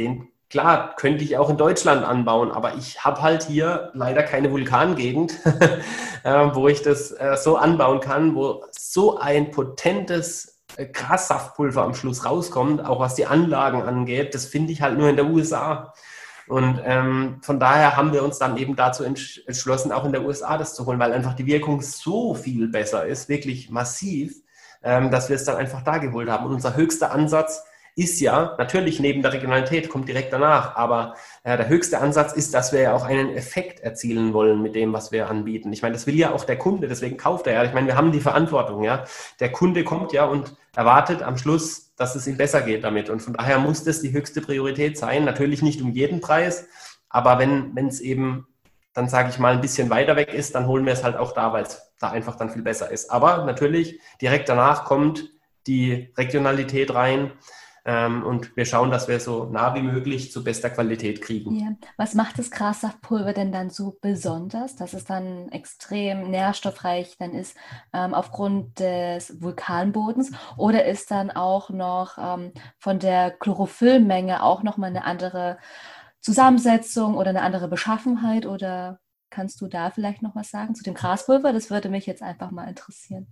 klar, könnte ich auch in Deutschland anbauen, aber ich habe halt hier leider keine Vulkangegend, wo ich das so anbauen kann, wo so ein potentes Grassaftpulver am Schluss rauskommt, auch was die Anlagen angeht. Das finde ich halt nur in der USA. Und von daher haben wir uns dann eben dazu entschlossen, auch in der USA das zu holen, weil einfach die Wirkung so viel besser ist, wirklich massiv, dass wir es dann einfach da geholt haben. Und unser höchster Ansatz ist ja, natürlich neben der Regionalität, kommt direkt danach, aber der höchste Ansatz ist, dass wir ja auch einen Effekt erzielen wollen mit dem, was wir anbieten. Ich meine, das will ja auch der Kunde, deswegen kauft er ja. Ich meine, wir haben die Verantwortung, ja. Der Kunde kommt ja und erwartet am Schluss, dass es ihm besser geht damit. Und von daher muss das die höchste Priorität sein. Natürlich nicht um jeden Preis, aber wenn es eben dann, sage ich mal, ein bisschen weiter weg ist, dann holen wir es halt auch da, weil es da einfach dann viel besser ist. Aber natürlich, direkt danach kommt die Regionalität rein. Und wir schauen, dass wir so nah wie möglich zu bester Qualität kriegen. Ja. Was macht das Grassaftpulver denn dann so besonders, dass es dann extrem nährstoffreich dann ist aufgrund des Vulkanbodens? Oder ist dann auch noch von der Chlorophyllmenge auch nochmal eine andere Zusammensetzung oder eine andere Beschaffenheit? Oder kannst du da vielleicht noch was sagen zu dem Graspulver? Das würde mich jetzt einfach mal interessieren.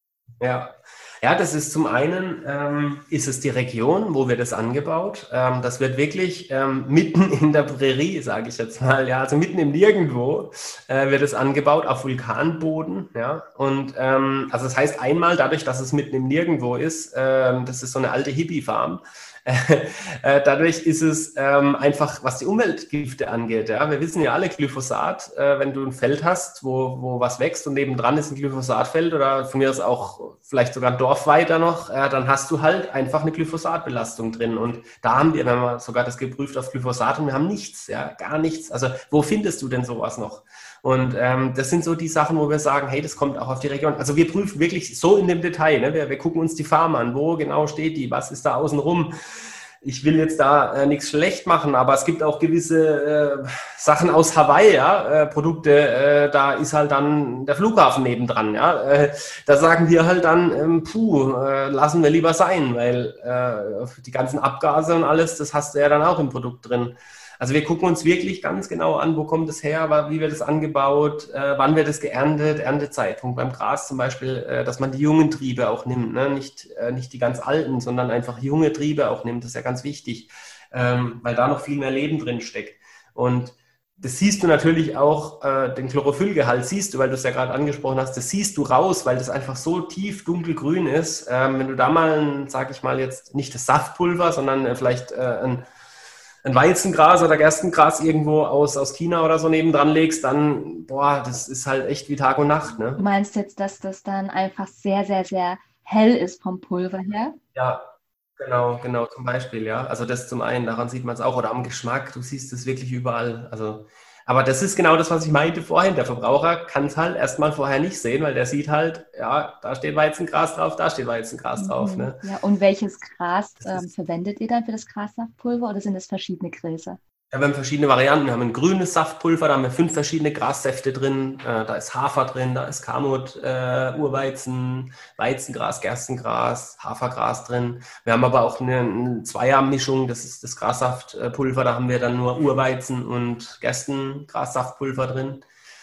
Ja, das ist zum einen, ist es die Region, wo wird das angebaut. Das wird wirklich mitten in der Prärie, sage ich jetzt mal, ja, also mitten im Nirgendwo wird es angebaut auf Vulkanboden. Ja, und also das heißt einmal dadurch, dass es mitten im Nirgendwo ist, das ist so eine alte Hippie-Farm. Dadurch ist es einfach, was die Umweltgifte angeht. Ja? Wir wissen ja alle, Glyphosat, wenn du ein Feld hast, wo was wächst und nebendran ist ein Glyphosatfeld oder von mir aus auch vielleicht sogar ein Dorf weiter noch, dann hast du halt einfach eine Glyphosatbelastung drin. Und da haben wir, wenn man sogar das geprüft auf Glyphosat, und wir haben nichts, ja, gar nichts. Also wo findest du denn sowas noch? Und das sind so die Sachen, wo wir sagen, hey, das kommt auch auf die Region. Also wir prüfen wirklich so in dem Detail. Ne? Wir gucken uns die Farm an. Wo genau steht die? Was ist da außen rum? Ich will jetzt da nichts schlecht machen, aber es gibt auch gewisse Sachen aus Hawaii, ja, Produkte, da ist halt dann der Flughafen nebendran. Ja? Da sagen wir halt dann, lassen wir lieber sein, weil die ganzen Abgase und alles, das hast du ja dann auch im Produkt drin. Also wir gucken uns wirklich ganz genau an, wo kommt es her, wie wird es angebaut, wann wird es geerntet, Erntezeitpunkt beim Gras zum Beispiel, dass man die jungen Triebe auch nimmt, ne? Nicht die ganz alten, sondern einfach junge Triebe auch nimmt, das ist ja ganz wichtig, weil da noch viel mehr Leben drin steckt. Und das siehst du natürlich auch, den Chlorophyllgehalt siehst du, weil du es ja gerade angesprochen hast, das siehst du raus, weil das einfach so tief dunkelgrün ist. Wenn du da mal, sage ich mal jetzt, nicht das Saftpulver, sondern vielleicht ein Weizengras oder Gerstengras irgendwo aus China oder so nebendran legst, dann, das ist halt echt wie Tag und Nacht. Ne? Du meinst jetzt, dass das dann einfach sehr, sehr, sehr hell ist vom Pulver her? Ja, genau, zum Beispiel, ja. Also das zum einen, daran sieht man es auch, oder am Geschmack, du siehst es wirklich überall. Also, aber das ist genau das, was ich meinte vorhin. Der Verbraucher kann es halt erstmal vorher nicht sehen, weil der sieht halt, ja, da steht Weizengras drauf, da steht Weizengras drauf. Ne? Ja, und welches Gras verwendet ihr dann für das Grassaftpulver oder sind es verschiedene Gräser? Ja, wir haben verschiedene Varianten. Wir haben ein grünes Saftpulver, da haben wir 5 verschiedene Grassäfte drin. Da ist Hafer drin, da ist Kamut, Urweizen, Weizengras, Gerstengras, Hafergras drin. Wir haben aber auch eine Zweiermischung, das ist das Grassaftpulver, da haben wir dann nur Urweizen und Gerstengrassaftpulver drin.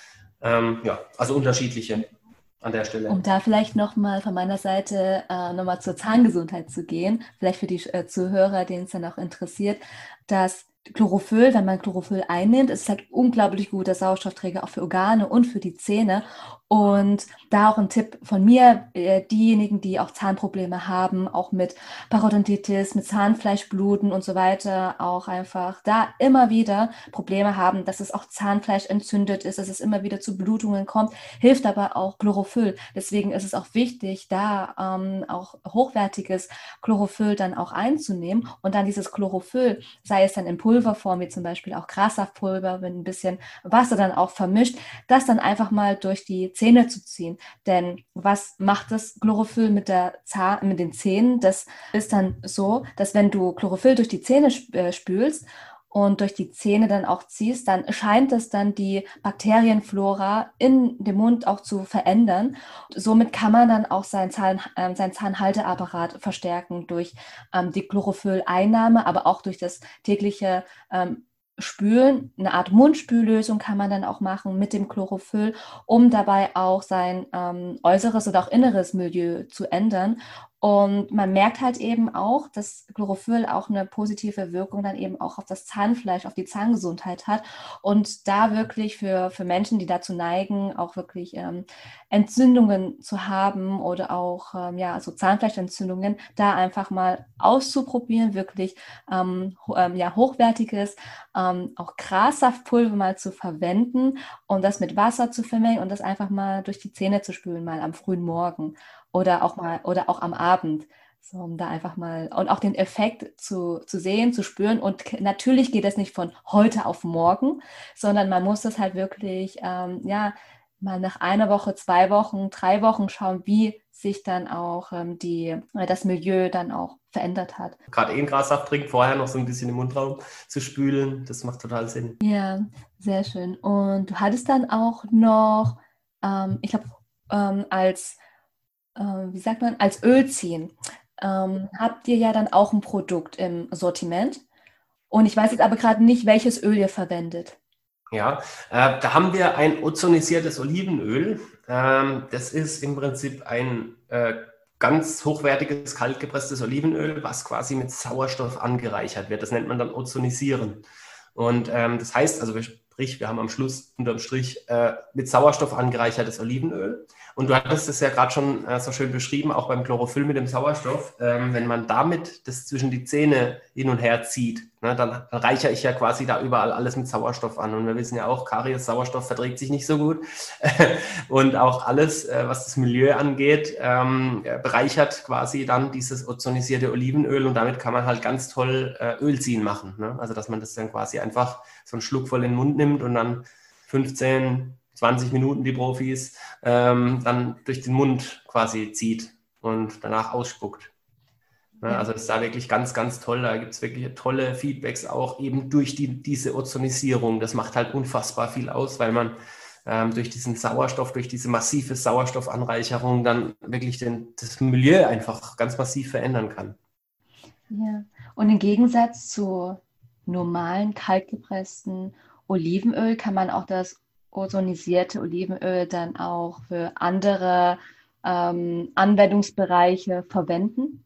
Also unterschiedliche an der Stelle. Um da vielleicht nochmal von meiner Seite nochmal zur Zahngesundheit zu gehen, vielleicht für die Zuhörer, denen es dann auch interessiert, dass Chlorophyll, wenn man Chlorophyll einnimmt, ist es halt unglaublich guter Sauerstoffträger auch für Organe und für die Zähne. Und da auch ein Tipp von mir, diejenigen, die auch Zahnprobleme haben, auch mit Parodontitis, mit Zahnfleischbluten und so weiter, auch einfach da immer wieder Probleme haben, dass es auch Zahnfleisch entzündet ist, dass es immer wieder zu Blutungen kommt, hilft aber auch Chlorophyll. Deswegen ist es auch wichtig, da auch hochwertiges Chlorophyll dann auch einzunehmen und dann dieses Chlorophyll, sei es dann in Pulverform, wie zum Beispiel auch Grassaftpulver, mit ein bisschen Wasser dann auch vermischt, das dann einfach mal durch die Zähne zu ziehen. Denn was macht das Chlorophyll mit den Zähnen? Das ist dann so, dass wenn du Chlorophyll durch die Zähne spülst und durch die Zähne dann auch ziehst, dann scheint es dann die Bakterienflora in dem Mund auch zu verändern. Somit kann man dann auch seinen Zahnhalteapparat verstärken durch die Chlorophyll-Einnahme, aber auch durch das tägliche Spülen. Eine Art Mundspüllösung kann man dann auch machen mit dem Chlorophyll, um dabei auch sein äußeres oder auch inneres Milieu zu ändern. Und man merkt halt eben auch, dass Chlorophyll auch eine positive Wirkung dann eben auch auf das Zahnfleisch, auf die Zahngesundheit hat. Und da wirklich für Menschen, die dazu neigen, auch wirklich Entzündungen zu haben oder auch so Zahnfleischentzündungen, da einfach mal auszuprobieren, wirklich hochwertiges, auch Grassaftpulver mal zu verwenden und das mit Wasser zu vermengen und das einfach mal durch die Zähne zu spülen, mal am frühen Morgen oder auch am Abend. So, um da einfach mal und auch den Effekt zu sehen, zu spüren. Und natürlich geht es nicht von heute auf morgen, sondern man muss das halt wirklich, mal nach einer Woche, 2 Wochen, 3 Wochen schauen, wie sich dann auch das Milieu dann auch verändert hat. Gerade einen Grassaft trinken, vorher noch so ein bisschen im Mundraum zu spülen, das macht total Sinn. Ja, sehr schön. Und du hattest dann auch noch, ich glaube, als Ölziehen, habt ihr ja dann auch ein Produkt im Sortiment. Und ich weiß jetzt aber gerade nicht, welches Öl ihr verwendet. Ja, da haben wir ein ozonisiertes Olivenöl. Das ist im Prinzip ein ganz hochwertiges, kaltgepresstes Olivenöl, was quasi mit Sauerstoff angereichert wird. Das nennt man dann Ozonisieren. Und das heißt, also sprich, wir haben am Schluss unterm Strich mit Sauerstoff angereichertes Olivenöl. Und du hattest es ja gerade schon so schön beschrieben, auch beim Chlorophyll mit dem Sauerstoff. Wenn man damit das zwischen die Zähne hin und her zieht, ne, dann reichere ich ja quasi da überall alles mit Sauerstoff an. Und wir wissen ja auch, Karies, Sauerstoff verträgt sich nicht so gut. Und auch alles, was das Milieu angeht, bereichert quasi dann dieses ozonisierte Olivenöl. Und damit kann man halt ganz toll Ölziehen machen. Ne? Also dass man das dann quasi einfach so einen Schluck voll in den Mund nimmt und dann 15, 20 Minuten die Profis dann durch den Mund quasi zieht und danach ausspuckt. Ja, also das ist da wirklich ganz, ganz toll. Da gibt es wirklich tolle Feedbacks auch eben durch diese Ozonisierung. Das macht halt unfassbar viel aus, weil man durch diesen Sauerstoff, durch diese massive Sauerstoffanreicherung dann wirklich das Milieu einfach ganz massiv verändern kann. Ja, und im Gegensatz zu normalen, kaltgepressten Olivenöl kann man auch das ozonisierte Olivenöl dann auch für andere Anwendungsbereiche verwenden?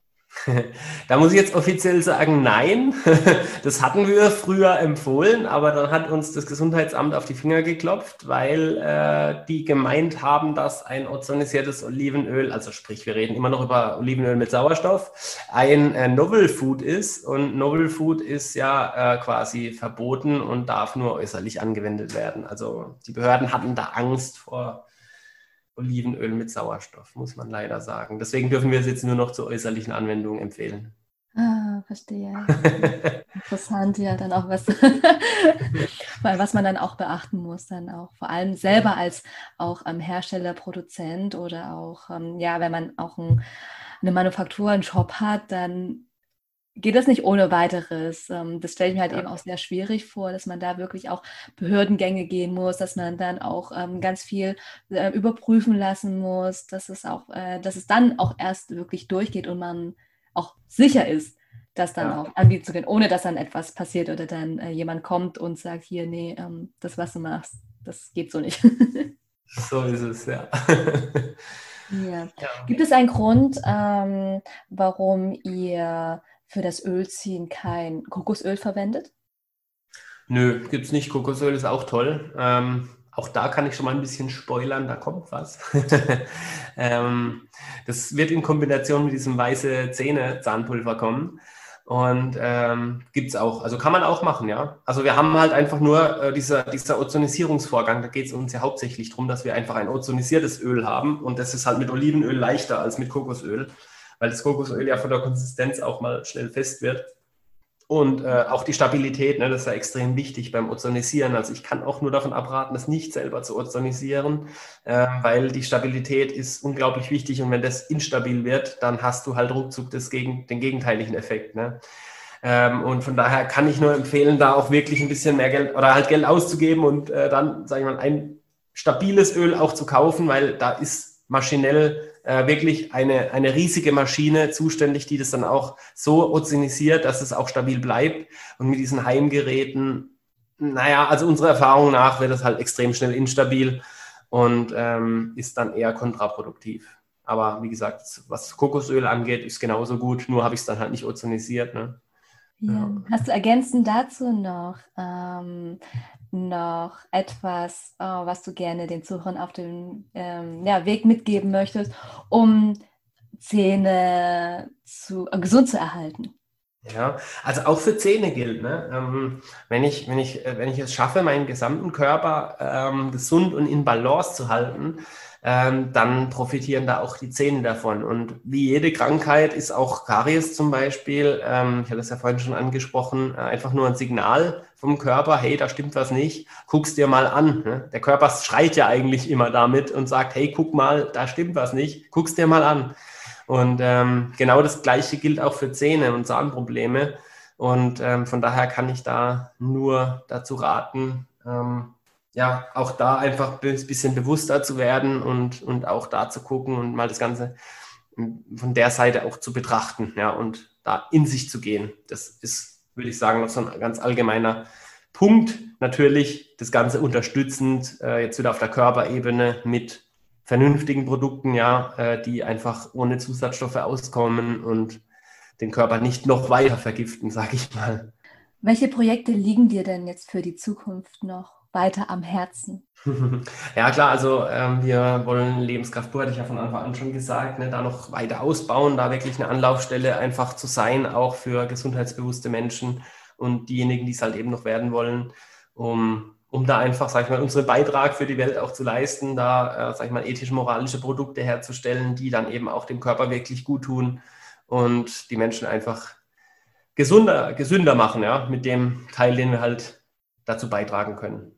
Da muss ich jetzt offiziell sagen, nein. Das hatten wir früher empfohlen, aber dann hat uns das Gesundheitsamt auf die Finger geklopft, weil die gemeint haben, dass ein ozonisiertes Olivenöl, also sprich, wir reden immer noch über Olivenöl mit Sauerstoff, ein Novel Food ist. Und Novel Food ist ja quasi verboten und darf nur äußerlich angewendet werden. Also die Behörden hatten da Angst vor Olivenöl mit Sauerstoff, muss man leider sagen. Deswegen dürfen wir es jetzt nur noch zur äußerlichen Anwendung empfehlen. Ah, verstehe. Interessant, ja, dann auch was man dann auch beachten muss, dann auch vor allem selber als auch Hersteller, Produzent oder auch, wenn man auch eine Manufaktur, einen Shop hat, dann geht das nicht ohne weiteres. Das stelle ich mir halt eben auch sehr schwierig vor, dass man da wirklich auch Behördengänge gehen muss, dass man dann auch ganz viel überprüfen lassen muss, dass es dann auch erst wirklich durchgeht und man auch sicher ist, das dann auch anbieten zu können, ohne dass dann etwas passiert oder dann jemand kommt und sagt, hier, nee, das, was du machst, das geht so nicht. So ist es, ja. Ja. Gibt es einen Grund, warum ihr für das Ölziehen kein Kokosöl verwendet? Nö, gibt's nicht. Kokosöl ist auch toll. Auch da kann ich schon mal ein bisschen spoilern, da kommt was. Das wird in Kombination mit diesem weiße Zähne-Zahnpulver kommen. Und gibt es auch, also kann man auch machen, ja. Also wir haben halt einfach nur dieser Ozonisierungsvorgang, da geht es uns ja hauptsächlich darum, dass wir einfach ein ozonisiertes Öl haben und das ist halt mit Olivenöl leichter als mit Kokosöl, weil das Kokosöl ja von der Konsistenz auch mal schnell fest wird. Und auch die Stabilität, ne, das ist ja extrem wichtig beim Ozonisieren. Also ich kann auch nur davon abraten, das nicht selber zu ozonisieren, weil die Stabilität ist unglaublich wichtig und wenn das instabil wird, dann hast du halt ruckzuck den gegenteiligen Effekt. Ne? Und von daher kann ich nur empfehlen, da auch wirklich ein bisschen mehr Geld oder halt Geld auszugeben und dann, sage ich mal, ein stabiles Öl auch zu kaufen, weil da ist maschinell wirklich eine riesige Maschine zuständig, die das dann auch so ozonisiert, dass es auch stabil bleibt. Und mit diesen Heimgeräten, naja, also unserer Erfahrung nach wird das halt extrem schnell instabil und ist dann eher kontraproduktiv. Aber wie gesagt, was Kokosöl angeht, ist genauso gut, nur habe ich es dann halt nicht ozonisiert. Ne? Ja. Ja. Hast du ergänzend dazu noch etwas, was du gerne den Zuhörern auf dem Weg mitgeben möchtest, um Zähne gesund zu erhalten? Ja, also auch für Zähne gilt, ne? Wenn ich es schaffe, meinen gesamten Körper gesund und in Balance zu halten, dann profitieren da auch die Zähne davon. Und wie jede Krankheit ist auch Karies zum Beispiel, ich hatte es ja vorhin schon angesprochen, einfach nur ein Signal vom Körper, hey, da stimmt was nicht, guck's dir mal an. Ne? Der Körper schreit ja eigentlich immer damit und sagt, hey, guck mal, da stimmt was nicht, guck's dir mal an. Und genau das Gleiche gilt auch für Zähne und Zahnprobleme. Und von daher kann ich da nur dazu raten, ja, auch da einfach ein bisschen bewusster zu werden und auch da zu gucken und mal das Ganze von der Seite auch zu betrachten, ja, und da in sich zu gehen. Das ist, würde ich sagen, noch so ein ganz allgemeiner Punkt. Natürlich das Ganze unterstützend, jetzt wieder auf der Körperebene mit vernünftigen Produkten, ja, die einfach ohne Zusatzstoffe auskommen und den Körper nicht noch weiter vergiften, sage ich mal. Welche Projekte liegen dir denn jetzt für die Zukunft noch weiter am Herzen? Ja klar, also wir wollen Lebenskraft pur, hatte ich ja von Anfang an schon gesagt, ne, da noch weiter ausbauen, da wirklich eine Anlaufstelle einfach zu sein, auch für gesundheitsbewusste Menschen und diejenigen, die es halt eben noch werden wollen, um da einfach, sag ich mal, unseren Beitrag für die Welt auch zu leisten, da, sag ich mal, ethisch-moralische Produkte herzustellen, die dann eben auch dem Körper wirklich gut tun und die Menschen einfach gesünder machen, ja, mit dem Teil, den wir halt dazu beitragen können.